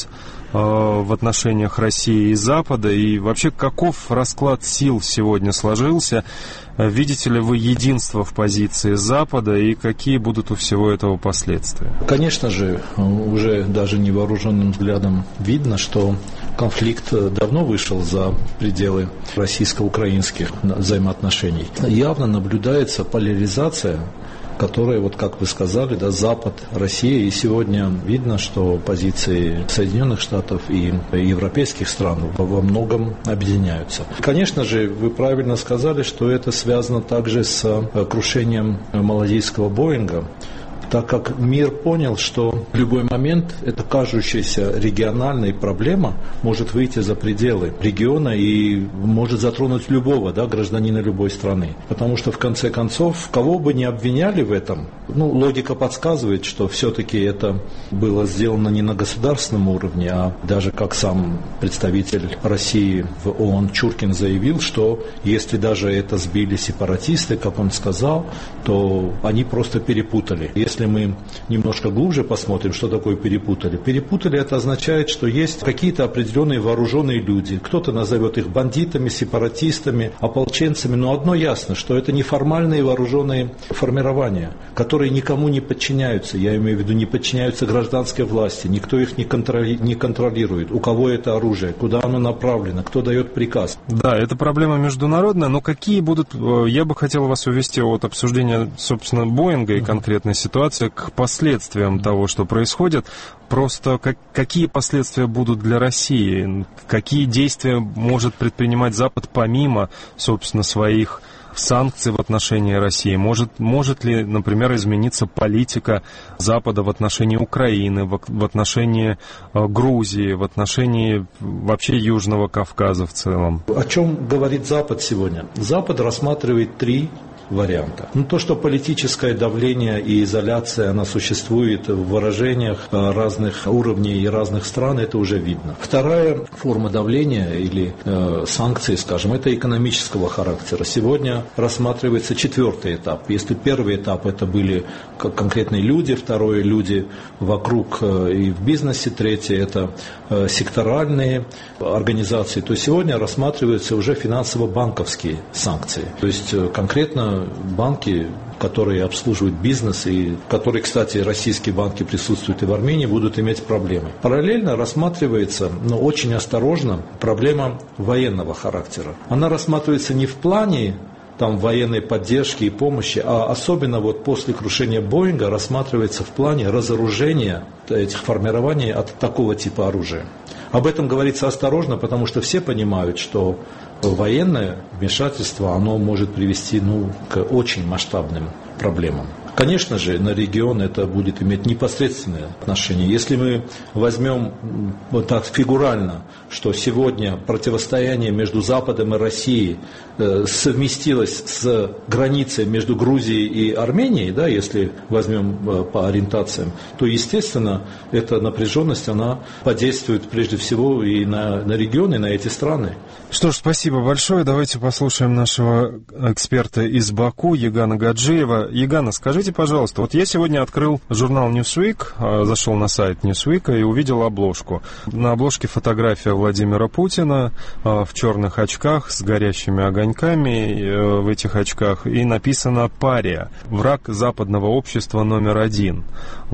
в отношениях России и Запада, и вообще каков расклад сил сегодня сложился? Видите ли вы единство в позиции Запада, и какие будут у всего этого последствия? Конечно же, уже даже невооруженным взглядом видно, что конфликт давно вышел за пределы российско-украинских взаимоотношений. Явно наблюдается поляризация, которая, вот как вы сказали, да, Запад, Россия, и сегодня видно, что позиции Соединенных Штатов и европейских стран во многом объединяются. Конечно же, вы правильно сказали, что это связано также с крушением малазийского Боинга, так как мир понял, что в любой момент эта кажущаяся региональная проблема может выйти за пределы региона и может затронуть любого, да, гражданина любой страны. Потому что, в конце концов, кого бы ни обвиняли в этом, логика подсказывает, что все-таки это было сделано не на государственном уровне, а даже как сам представитель России в ООН Чуркин заявил, что если даже это сбили сепаратисты, как он сказал, то они просто перепутали. Если мы немножко глубже посмотрим, что такое перепутали. Перепутали — это означает, что есть какие-то определенные вооруженные люди. Кто-то назовет их бандитами, сепаратистами, ополченцами. Но одно ясно, что это неформальные вооруженные формирования, которые никому не подчиняются. Я имею в виду, не подчиняются гражданской власти. Никто их не контролирует. У кого это оружие, куда оно направлено, кто дает приказ. Да, это проблема международная, но какие будут... Я бы хотел вас увести от обсуждения, собственно, Боинга и конкретной ситуации к последствиям того, что происходит. Просто какие последствия будут для России? Какие действия может предпринимать Запад помимо, собственно, своих санкций в отношении России? Может ли, например, измениться политика Запада в отношении Украины, в отношении Грузии, в отношении вообще Южного Кавказа в целом? О чем говорит Запад сегодня? Запад рассматривает три варианта. То, что политическое давление и изоляция, она существует в выражениях разных уровней и разных стран, это уже видно. Вторая форма давления или санкций, скажем, это экономического характера. Сегодня рассматривается четвертый этап. Если первый этап это были конкретные люди, второе люди вокруг и в бизнесе, третье это секторальные организации, то сегодня рассматриваются уже финансово-банковские санкции. То есть конкретно банки, которые обслуживают бизнес и которые, кстати, российские банки присутствуют и в Армении, будут иметь проблемы. Параллельно рассматривается, но очень осторожно, проблема военного характера. Она рассматривается не в плане военной поддержки и помощи, а особенно после крушения Боинга рассматривается в плане разоружения этих формирований от такого типа оружия. Об этом говорится осторожно, потому что все понимают, что военное вмешательство, оно может привести к очень масштабным проблемам. Конечно же, на регион это будет иметь непосредственное отношение. Если мы возьмем так фигурально, что сегодня противостояние между Западом и Россией совместилось с границей между Грузией и Арменией, да, если возьмем по ориентациям, то, естественно, эта напряженность, она подействует прежде всего и на регион, и на эти страны. Что ж, спасибо большое. Давайте послушаем нашего эксперта из Баку, Егана Гаджиева. Егана, скажите, пожалуйста, я сегодня открыл журнал Newsweek, зашел на сайт Newsweek и увидел обложку. На обложке фотография Владимира Путина в черных очках с горящими огоньками в этих очках, и написано «Пария. Враг западного общества номер один».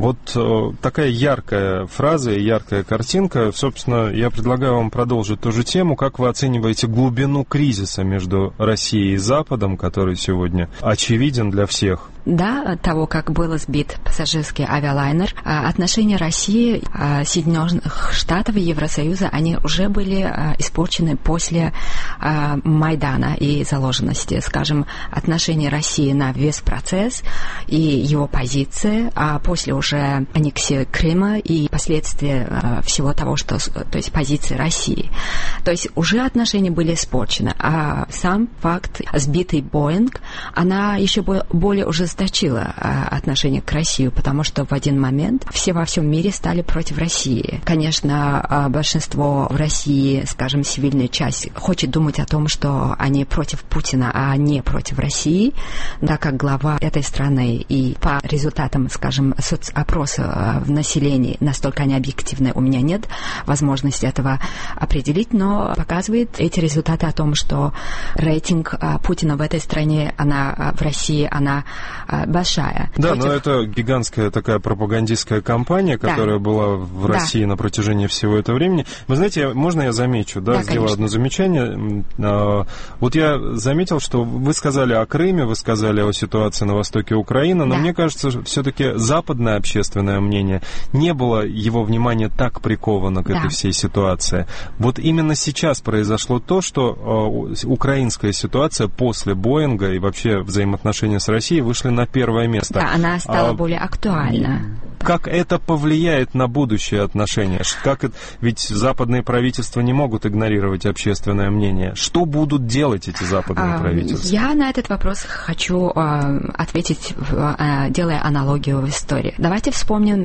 Такая яркая фраза и яркая картинка. Собственно, я предлагаю вам продолжить ту же тему. Как вы оцениваете глубину кризиса между Россией и Западом, который сегодня очевиден для всех? До того, как был сбит пассажирский авиалайнер, отношения России, Соединенных Штатов и Евросоюза, они уже были испорчены после Майдана и заложенности, скажем, отношения России на весь процесс и его позиции, а после уже аннексии Крыма и последствия всего того, то есть позиции России. То есть уже отношения были испорчены, а сам факт сбитый Боинг, она еще более ужесточила отношение к России, потому что в один момент все во всем мире стали против России. Конечно, большинство в России, скажем, цивильная часть, хочет думать о том, что они против Путина, а не против России, так как глава этой страны, и по результатам, скажем, соцопроса в населении, настолько они объективны, у меня нет возможности этого определить, но показывает эти результаты о том, что рейтинг Путина в этой стране, в России, она большая. Да, но это гигантская такая пропагандистская кампания, которая была в России на протяжении всего этого времени. Вы знаете, можно я замечу, сделаю конечно. Одно замечание. Вот я заметил, что вы сказали о Крыме, вы сказали о ситуации на востоке Украины, но мне кажется, все-таки западное общественное мнение, не было его внимания так приковано к этой всей ситуации. Вот именно сейчас произошло то, что украинская ситуация после Боинга и вообще взаимоотношения с Россией вышли на первое место. Да, она стала более актуальна. Как это повлияет на будущее отношения? Ведь западные правительства не могут игнорировать общественное мнение. Что будут делать эти западные правительства? Я на этот вопрос хочу ответить, делая аналогию в истории. Давайте вспомним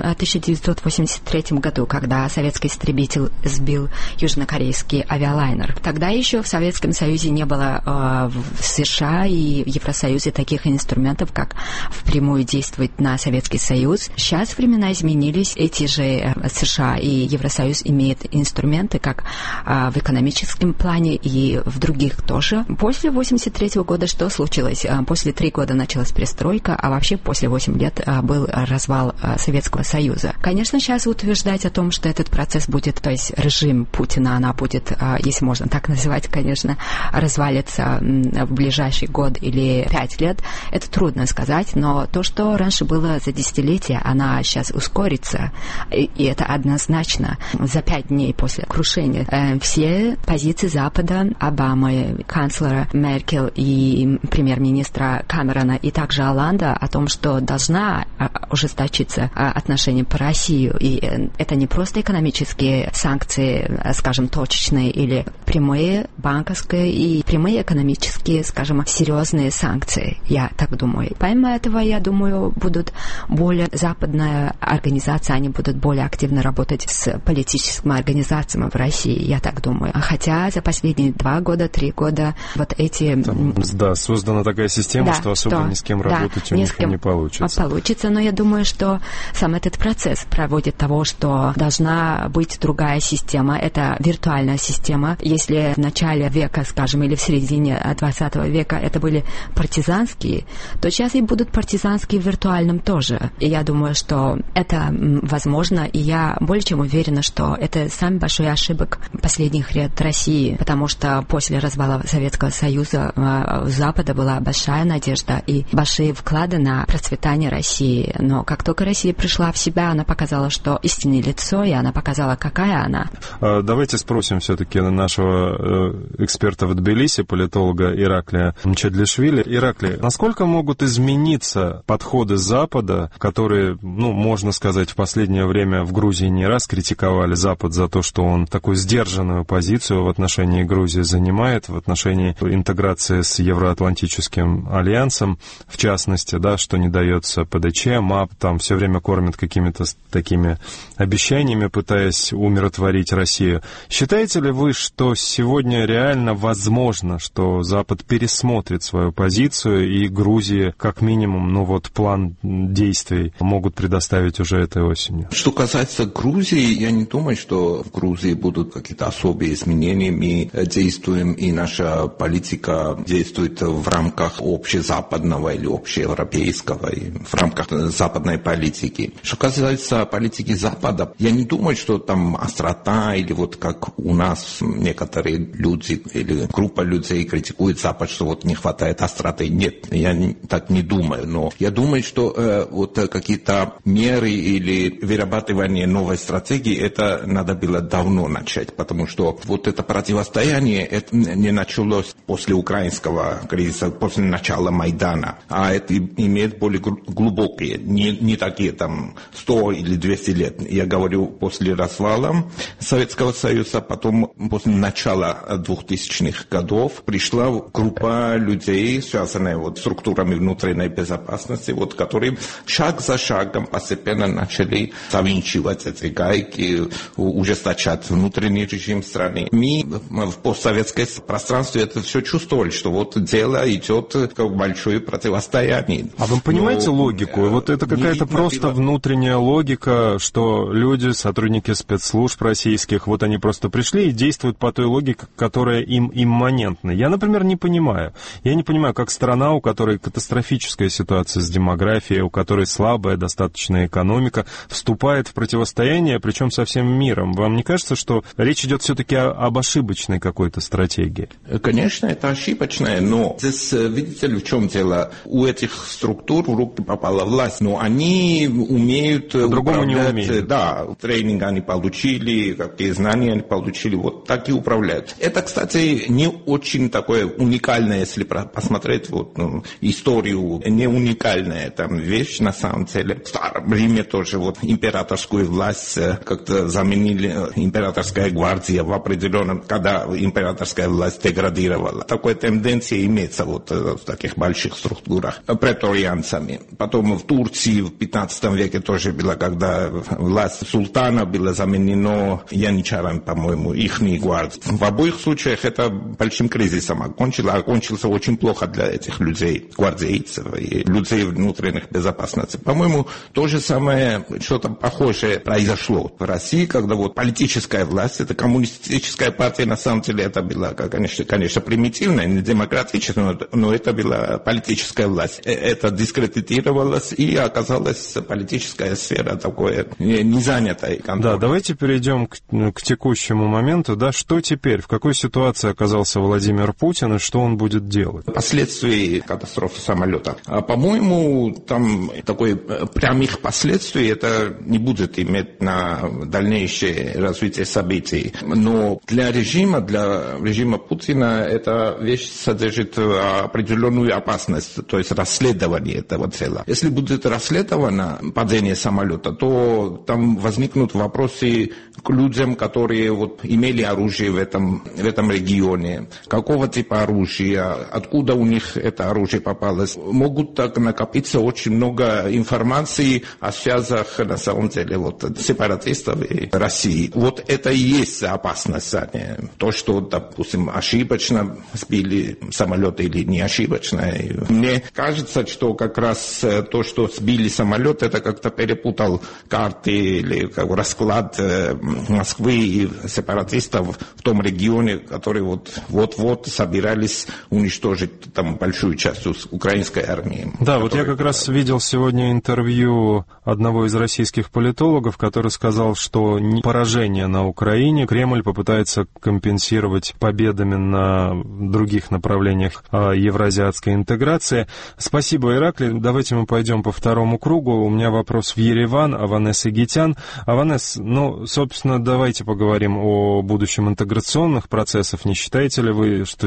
1983 году, когда советский истребитель сбил южнокорейский авиалайнер. Тогда еще в Советском Союзе не было в США и в Евросоюзе таких инструментов, как впрямую действовать на Советский Союз. Сейчас времена изменились. Эти же США и Евросоюз имеют инструменты как в экономическом плане и в других тоже. После 1983 года что случилось? После 3 года началась перестройка, а вообще после 8 лет был развал Советского Союза. Конечно, сейчас утверждать о том, что этот процесс будет, то есть режим Путина, она будет, если можно так называть, конечно, развалится в ближайший год или 5 лет, это трудно сказать, но то, что раньше было за десятилетия, она сейчас ускорится, и это однозначно. За 5 дней после крушения все позиции Запада, Обамы, канцлера Меркель и премьер-министра Камерона и также Оланда о том, что должна ужесточиться отношения по России. И это не просто экономические санкции, скажем, точечные или прямые банковские и прямые экономические, скажем, серьезные санкции, я так думаю. Помимо этого, я думаю, будут более западная организация, они будут более активно работать с политическими организациями в России, я так думаю. Хотя за последние 2 года, 3 года вот эти... создана такая система, что особо ни с кем работать у них не получится. Получится, но я думаю, что сам этот процесс проводит того, что должна быть другая система. Это виртуальная система. Если в начале века, скажем, или в середине 20 века это были партизанские, то сейчас и будут партизанские в виртуальном тоже. И я думаю, что это возможно, и я более чем уверена, что это самый большой ошибок последних лет России, потому что после развала Советского Союза у Запада была большая надежда и большие вклады на процветание России. Но как только Россия пришла в себя, она показала, что истинное лицо, и она показала, какая она. Давайте спросим все-таки нашего эксперта в Тбилиси, политолога Ираклия Мчедлишвили. Ираклий, насколько могут измениться подходы Запада, которые, можно сказать, в последнее время в Грузии не раз критиковали Запад за то, что он такую сдержанную позицию в отношении Грузии занимает, в отношении интеграции с Евроатлантическим альянсом, в частности, что не дается ПДЧ, МАП, там все время кормят какими-то такими обещаниями, пытаясь умиротворить Россию. Считаете ли вы, что сегодня реально возможно, что Запад пересмотрит свою позицию, и Грузии, как минимум, план действий могут предоставить уже этой осенью? Что касается Грузии, я не думаю, что в Грузии будут какие-то особые изменения. Мы действуем, и наша политика действует в рамках общезападного или общеевропейского, в рамках западной политики. Что касается политики Запада, я не думаю, что там острота, или как у нас некоторые люди или группа людей критикует Запад, что не хватает остроты. Нет, я так не думаю. Но я думаю, что какие-то меры меры или вырабатывание новой стратегии, это надо было давно начать, потому что вот это противостояние это не началось после украинского кризиса, после начала Майдана, а это имеет более глубокие, не такие там 100 или 200 лет. Я говорю, после развала Советского Союза, потом после начала 2000-х годов пришла группа людей, связанная вот с структурами внутренней безопасности, вот, которые шаг за шагом постепенно начали завинчивать эти гайки, ужесточать внутренний режим страны. Мы в постсоветском пространстве это все чувствовали, что вот дело идет как большое противостояние. А вы понимаете логику? Вот это какая-то просто внутренняя логика, что люди, сотрудники спецслужб российских, вот они просто пришли и действуют по той логике, которая им имманентна. Я, например, не понимаю. Я не понимаю, как страна, у которой катастрофическая ситуация с демографией, у которой слабая достаточно экономика, вступает в противостояние, причем со всем миром. Вам не кажется, что речь идет все-таки об ошибочной какой-то стратегии? Конечно, это ошибочная, но здесь, видите ли, в чем дело? У этих структур в руки попала власть, но они умеют по-другому не умеют. Да, тренинг они получили, какие знания они получили, вот так и управляют. Это, кстати, не очень такое уникальное, если посмотреть вот, историю, не уникальная там вещь на самом деле. В Старом Риме тоже вот императорскую власть как-то заменили императорская гвардия в определенном, когда императорская власть деградировала. Такая тенденция имеется вот в таких больших структурах преторианцами. Потом в Турции в 15 веке тоже было, когда власть султана была заменена янычарами, по-моему, ихней гвардии. В обоих случаях это большим кризисом окончился очень плохо для этих людей, гвардейцев и людей внутренних безопасности. По-моему, то же самое, что-то похожее произошло в России, когда вот политическая власть, это коммунистическая партия, на самом деле это была, конечно, примитивная, не демократическая, но это была политическая власть. Это дискредитировалось и оказалась политическая сфера такое не занятая. Да, давайте перейдем к текущему моменту. Да, что теперь? В какой ситуации оказался Владимир Путин и что он будет делать? Последствия катастрофы самолета. По-моему, там такой прямых последствий это не будет иметь на дальнейшее развитие событий. Но для режима Путина эта вещь содержит определенную опасность, то есть расследование этого дела. Если будет расследовано падение самолета, то там возникнут вопросы к людям, которые вот имели оружие в этом регионе. Какого типа оружия, откуда у них это оружие попалось. Могут так накопиться очень много информации о связях, на самом деле, вот, сепаратистов и России. Вот это и есть опасность. То, что, допустим, ошибочно сбили самолет или не ошибочно. Мне кажется, что как раз то, что сбили самолет, это как-то перепутал карты или расклад Москвы и сепаратистов в том регионе, которые вот-вот собирались уничтожить там большую часть украинской армии. Да, вот я как раз видел сегодня интервью одного из российских политологов, который сказал, что поражение на Украине Кремль попытается компенсировать победами на других направлениях евразиатской интеграции. Спасибо, Ираклий. Давайте мы пойдем по второму кругу. У меня вопрос в Ереван, Аванес Игитян. Аванес, собственно, давайте поговорим о будущем интеграционных процессов. Не считаете ли вы, что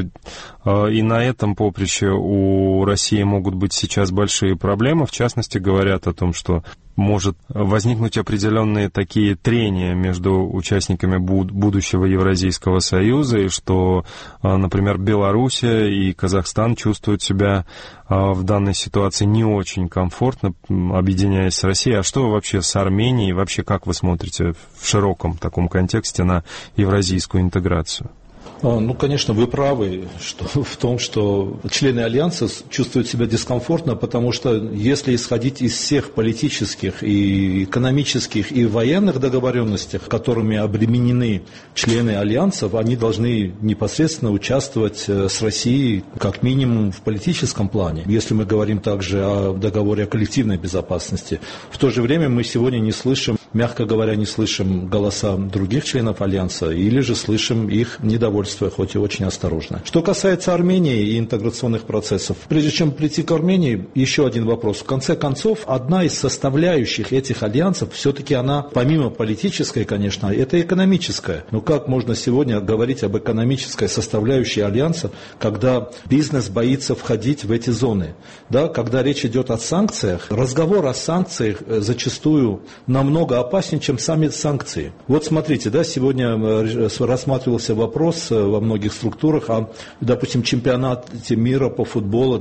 и на этом поприще у России могут быть сейчас большие проблемы? В частности, говорят о том, что может возникнуть определенные такие трения между участниками будущего Евразийского союза, и что, например, Белоруссия и Казахстан чувствуют себя в данной ситуации не очень комфортно, объединяясь с Россией. А что вообще с Арменией? Вообще, как вы смотрите в широком таком контексте на евразийскую интеграцию? Конечно, вы правы в том, что члены Альянса чувствуют себя дискомфортно, потому что если исходить из всех политических и экономических и военных договоренностей, которыми обременены члены Альянса, они должны непосредственно участвовать с Россией как минимум в политическом плане, если мы говорим также о договоре о коллективной безопасности. В то же время мы сегодня не слышим мягко говоря, не слышим голоса других членов Альянса, или же слышим их недовольство, хоть и очень осторожно. Что касается Армении и интеграционных процессов, прежде чем прийти к Армении, еще один вопрос. В конце концов, одна из составляющих этих альянсов, все-таки она, помимо политической, конечно, это экономическая. Но как можно сегодня говорить об экономической составляющей альянса, когда бизнес боится входить в эти зоны? Да, когда речь идет о санкциях, разговор о санкциях зачастую намного опаснее, чем сами санкции. Вот смотрите, да, сегодня рассматривался вопрос во многих структурах о, допустим, чемпионате мира по футболу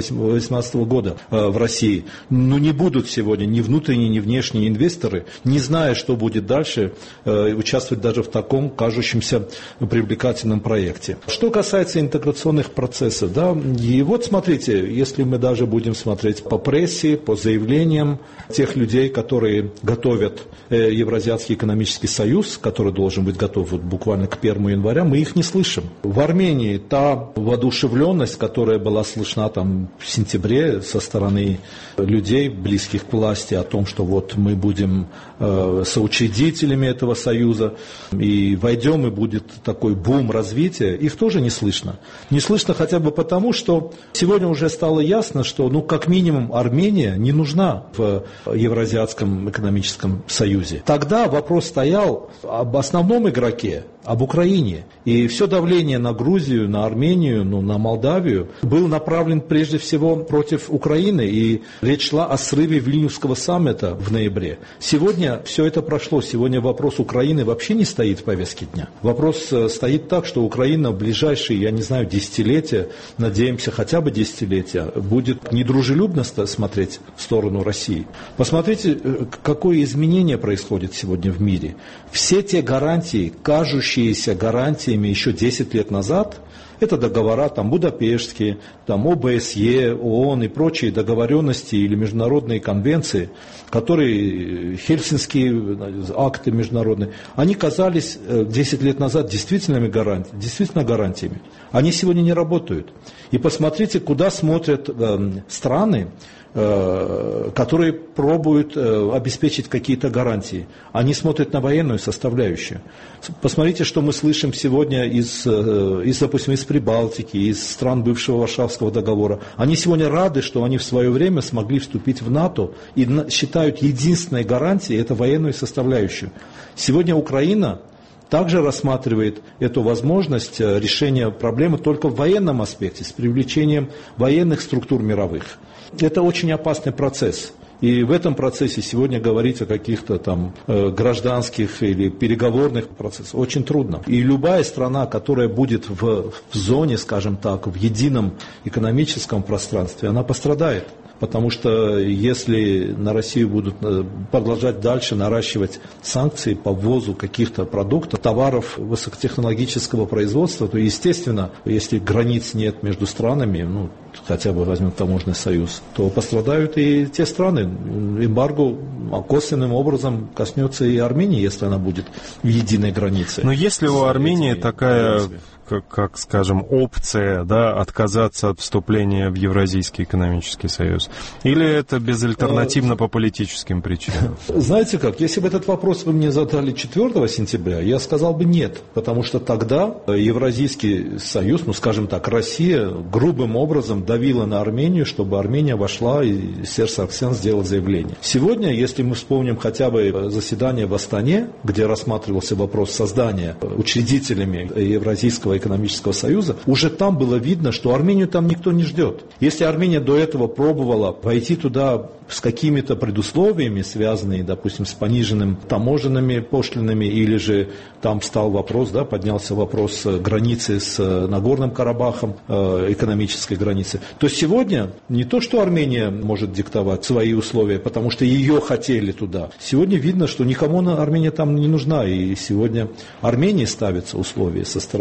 2018 года в России. Но не будут сегодня ни внутренние, ни внешние инвесторы, не зная, что будет дальше, участвовать даже в таком кажущемся привлекательном проекте. Что касается интеграционных процессов, да, и вот смотрите, если мы даже будем смотреть по прессе, по заявлениям тех людей, которые готовят Евразийский экономический союз, который должен быть готов вот буквально к 1 января, мы их не слышим. В Армении та воодушевленность, которая была слышна там в сентябре со стороны людей, близких к власти, о том, что вот мы будем соучредителями этого союза и войдем, и будет такой бум развития, их тоже не слышно. Не слышно хотя бы потому, что сегодня уже стало ясно, что ну как минимум Армения не нужна в Евразийском экономическом союзе. Тогда вопрос стоял об основном игроке, об Украине. И все давление на Грузию, на Армению, на Молдавию был направлен прежде всего против Украины. И речь шла о срыве Вильнюсского саммита в ноябре. Сегодня все это прошло. Сегодня вопрос Украины вообще не стоит в повестке дня. Вопрос стоит так, что Украина в ближайшие, я не знаю, десятилетия, надеемся, хотя бы десятилетия, будет недружелюбно смотреть в сторону России. Посмотрите, какое изменение происходит сегодня в мире. Все те гарантии, кажущиеся гарантиями еще 10 лет назад, это договора там, будапештские, там, ОБСЕ, ООН и прочие договоренности или международные конвенции, которые, хельсинские акты международные, они казались 10 лет назад действительно гарантиями. Они сегодня не работают. И посмотрите, куда смотрят страны, которые пробуют обеспечить какие-то гарантии. Они смотрят на военную составляющую. Посмотрите, что мы слышим сегодня допустим, из Прибалтики, из стран бывшего Варшавского договора. Они сегодня рады, что они в свое время смогли вступить в НАТО и считают единственной гарантией это военную составляющую. Сегодня Украина также рассматривает эту возможность решения проблемы только в военном аспекте, с привлечением военных структур мировых. Это очень опасный процесс. И в этом процессе сегодня говорить о каких-то там гражданских или переговорных процессах очень трудно. И любая страна, которая будет в зоне, скажем так, в едином экономическом пространстве, она пострадает. Потому что если на Россию будут продолжать дальше наращивать санкции по ввозу каких-то продуктов, товаров высокотехнологического производства, то, естественно, если границ нет между странами, хотя бы возьмем таможенный союз, то пострадают и те страны. Эмбарго косвенным образом коснется и Армении, если она будет в единой границе. Но если у Армении такая... Как, скажем, опция, да, отказаться от вступления в Евразийский экономический союз? Или это безальтернативно по политическим причинам? Знаете как, если бы этот вопрос вы мне задали 4 сентября, я сказал бы нет, потому что тогда Евразийский союз, скажем так, Россия грубым образом давила на Армению, чтобы Армения вошла, и Серж Саргсян сделал заявление. Сегодня, если мы вспомним хотя бы заседание в Астане, где рассматривался вопрос создания учредителями Евразийского экономического союза, уже там было видно, что Армению там никто не ждет. Если Армения до этого пробовала войти туда с какими-то предусловиями, связанными, допустим, с пониженными таможенными пошлинами, или же там встал вопрос, поднялся вопрос границы с Нагорным Карабахом, экономической границы, то сегодня не то, что Армения может диктовать свои условия, потому что ее хотели туда. Сегодня видно, что никому Армения там не нужна, и сегодня Армении ставятся условия со стороны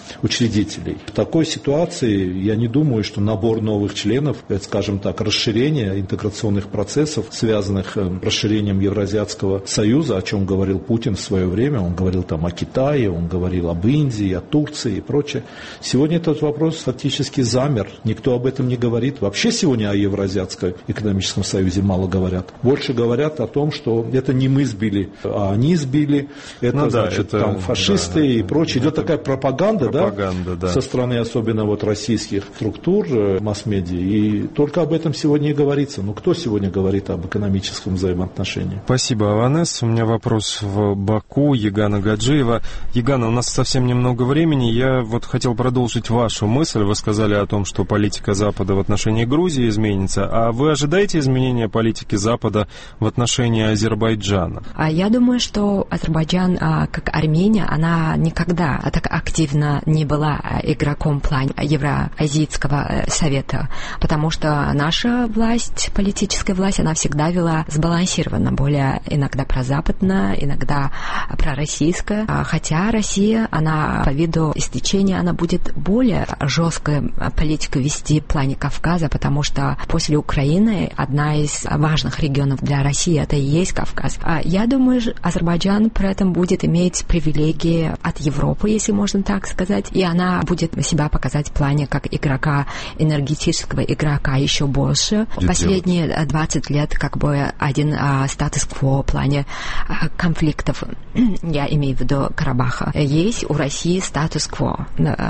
учредителей. В такой ситуации я не думаю, что набор новых членов, скажем так, расширение интеграционных процессов, связанных с расширением Евразиатского союза, о чем говорил Путин в свое время, он говорил там о Китае, он говорил об Индии, о Турции и прочее. Сегодня этот вопрос фактически замер, никто об этом не говорит. Вообще сегодня о Евразиатском экономическом союзе мало говорят. Больше говорят о том, что это не мы сбили, а они сбили, это, значит, это, там фашисты и прочее. Идет такая пропаганда, да, со стороны особенно вот российских структур масс-медиа, и только об этом сегодня и говорится. Ну, кто сегодня говорит об экономическом взаимоотношении? Спасибо, Аванес. У меня вопрос в Баку, Егана Гаджиева. Егана, у нас совсем немного времени. Я вот хотел продолжить вашу мысль. Вы сказали о том, что политика Запада в отношении Грузии изменится. А вы ожидаете изменения политики Запада в отношении Азербайджана? Я думаю, что Азербайджан, как Армения, она никогда так активно не была игроком в плане Евразийского совета, потому что наша власть, политическая власть, она всегда вела сбалансированно, более иногда прозападно, иногда пророссийская, хотя Россия, она по виду истечения, она будет более жесткую политику вести в плане Кавказа, потому что после Украины одна из важных регионов для России это и есть Кавказ. Я думаю, Азербайджан при этом будет иметь привилегии от Европы, если можно так сказать, и она будет себя показать в плане как игрока, энергетического игрока еще больше. Последние 20 лет как бы один статус-кво в плане конфликтов, я имею в виду Карабаха, есть у России статус-кво,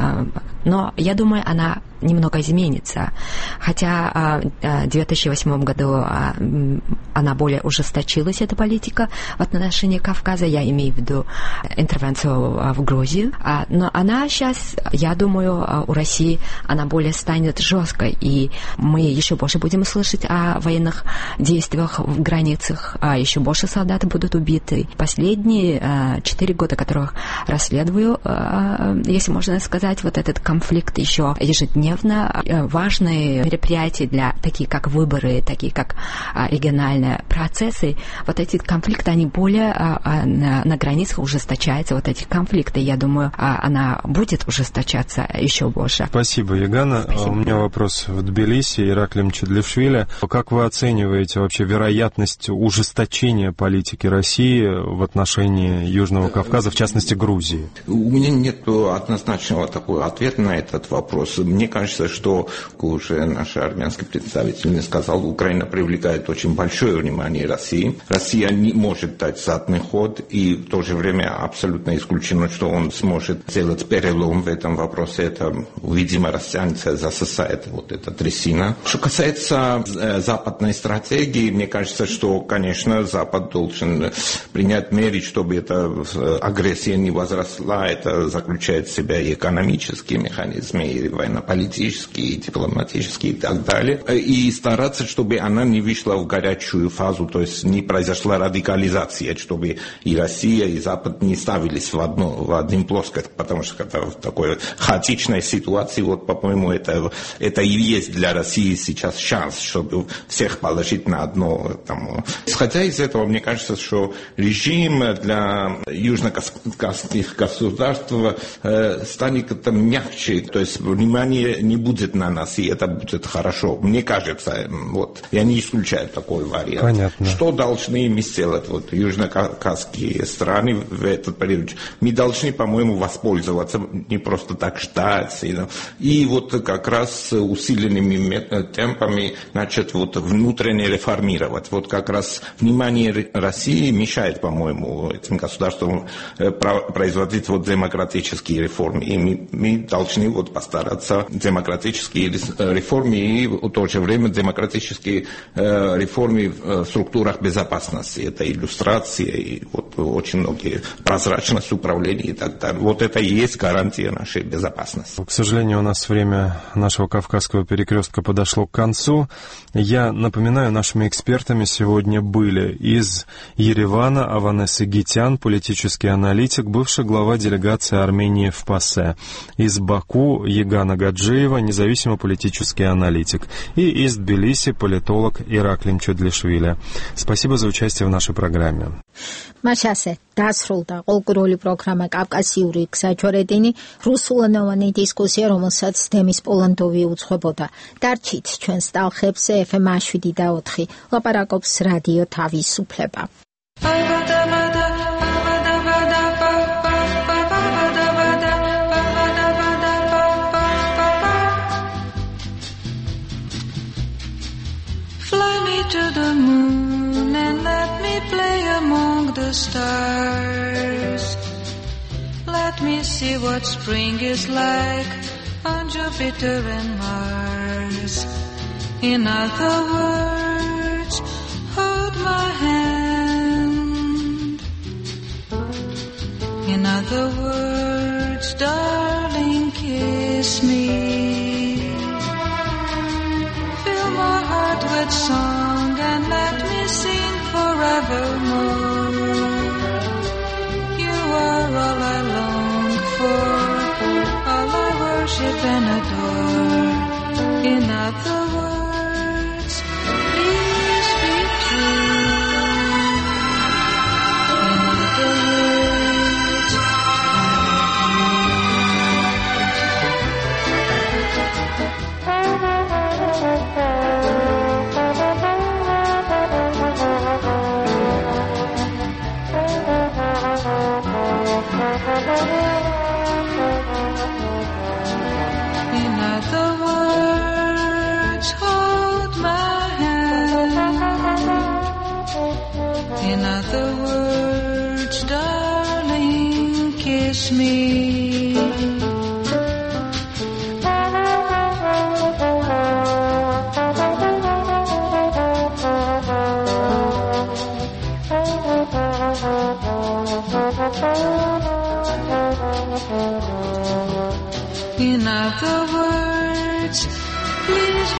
но я думаю, она немного изменится. Хотя в 2008 году она более ужесточилась, эта политика в отношении Кавказа, я имею в виду интервенцию в Грузию, но она сейчас, я думаю, у России она более станет жесткой, и мы еще больше будем слышать о военных действиях в границах, еще больше солдат будут убиты. Последние 4 года, которых расследую, если можно сказать, вот этот конфликт еще ежедневно, важные мероприятия для такие как выборы, такие как региональные процессы, вот эти конфликты, они более на границах ужесточаются, вот эти конфликты, я думаю, она будет ужесточаться еще больше. Спасибо, Егана. Спасибо. У меня вопрос в Тбилиси, Ираклим Чедлишвили. Как вы оцениваете вообще вероятность ужесточения политики России в отношении Южного Кавказа, в частности Грузии? У меня нет однозначного такого ответа на этот вопрос. Мне кажется, что, как уже наш армянский представитель сказал, Украина привлекает очень большое внимание России. Россия не может дать задний ход, и в то же время абсолютно исключено, что он сможет сделать перелом в этом вопросе. Это, видимо, растянется, засосает вот эта трясина. Что касается западной стратегии, мне кажется, что, конечно, Запад должен принять меры, чтобы эта агрессия не возросла. Это заключает в себя и экономические механизмы, и военно-политические, и дипломатические, и так далее. И стараться, чтобы она не вышла в горячую фазу, то есть не произошла радикализация, чтобы и Россия, и Запад не ставились в один плоскость, потому что в такой хаотичной ситуации, вот, по-моему, это и есть для России сейчас шанс, чтобы всех положить на одно. Там. Исходя из этого, мне кажется, что режим для южнокавказских государств станет мягче, то есть внимание не будет на нас, и это будет хорошо. Мне кажется, вот, я не исключаю такой вариант. Понятно. Что должны мы сделать, вот, южнокавказские страны в этот период? Мы должны, по-моему, воспользоваться, не просто так ждать, и вот как раз усиленными темпами, значит, вот, внутренне реформировать. Вот как раз внимание России мешает, по-моему, этим государствам производить вот демократические реформы. И мы должны вот постараться демократические реформы и в то же время демократические реформы в структурах безопасности. Это иллюстрация и вот очень многие прозрачность управления и так далее. Вот это и есть гарантия нашей безопасности. К сожалению, у нас время нашего Кавказского перекрестка подошло к концу. Я напоминаю, нашими экспертами сегодня были из Еревана Аванес Игитян, политический аналитик, бывший глава делегации Армении в ПАСЕ. Из Баку Егана Гаджиева, независимый политический аналитик. И из Тбилиси политолог Ираклим Чедлишвили. Спасибо за участие в нашей программе. Мачасе. დასრულდა ყოლკურული პროგრამა კავკასიური გზაჯვარედინი, რუსულენოვანი დისკუსია, რომელსაც დემის პოლონდოვი უძღვებოდა. დარჩით ჩვენს ტალხებზე FM 7 და 4 ლაპარაკობს რადიო თავისუფლება. Fly me to the moon and let me play among the stars. Let me see what spring is like on Jupiter and Mars. In other words, hold my hand. In other words, darling, kiss me. Fill my heart with song and let me sing forevermore. You are all I long for, all I worship and adore. In other words, please be true. In other words, in other words, hold my hand. In other words, darling, kiss me.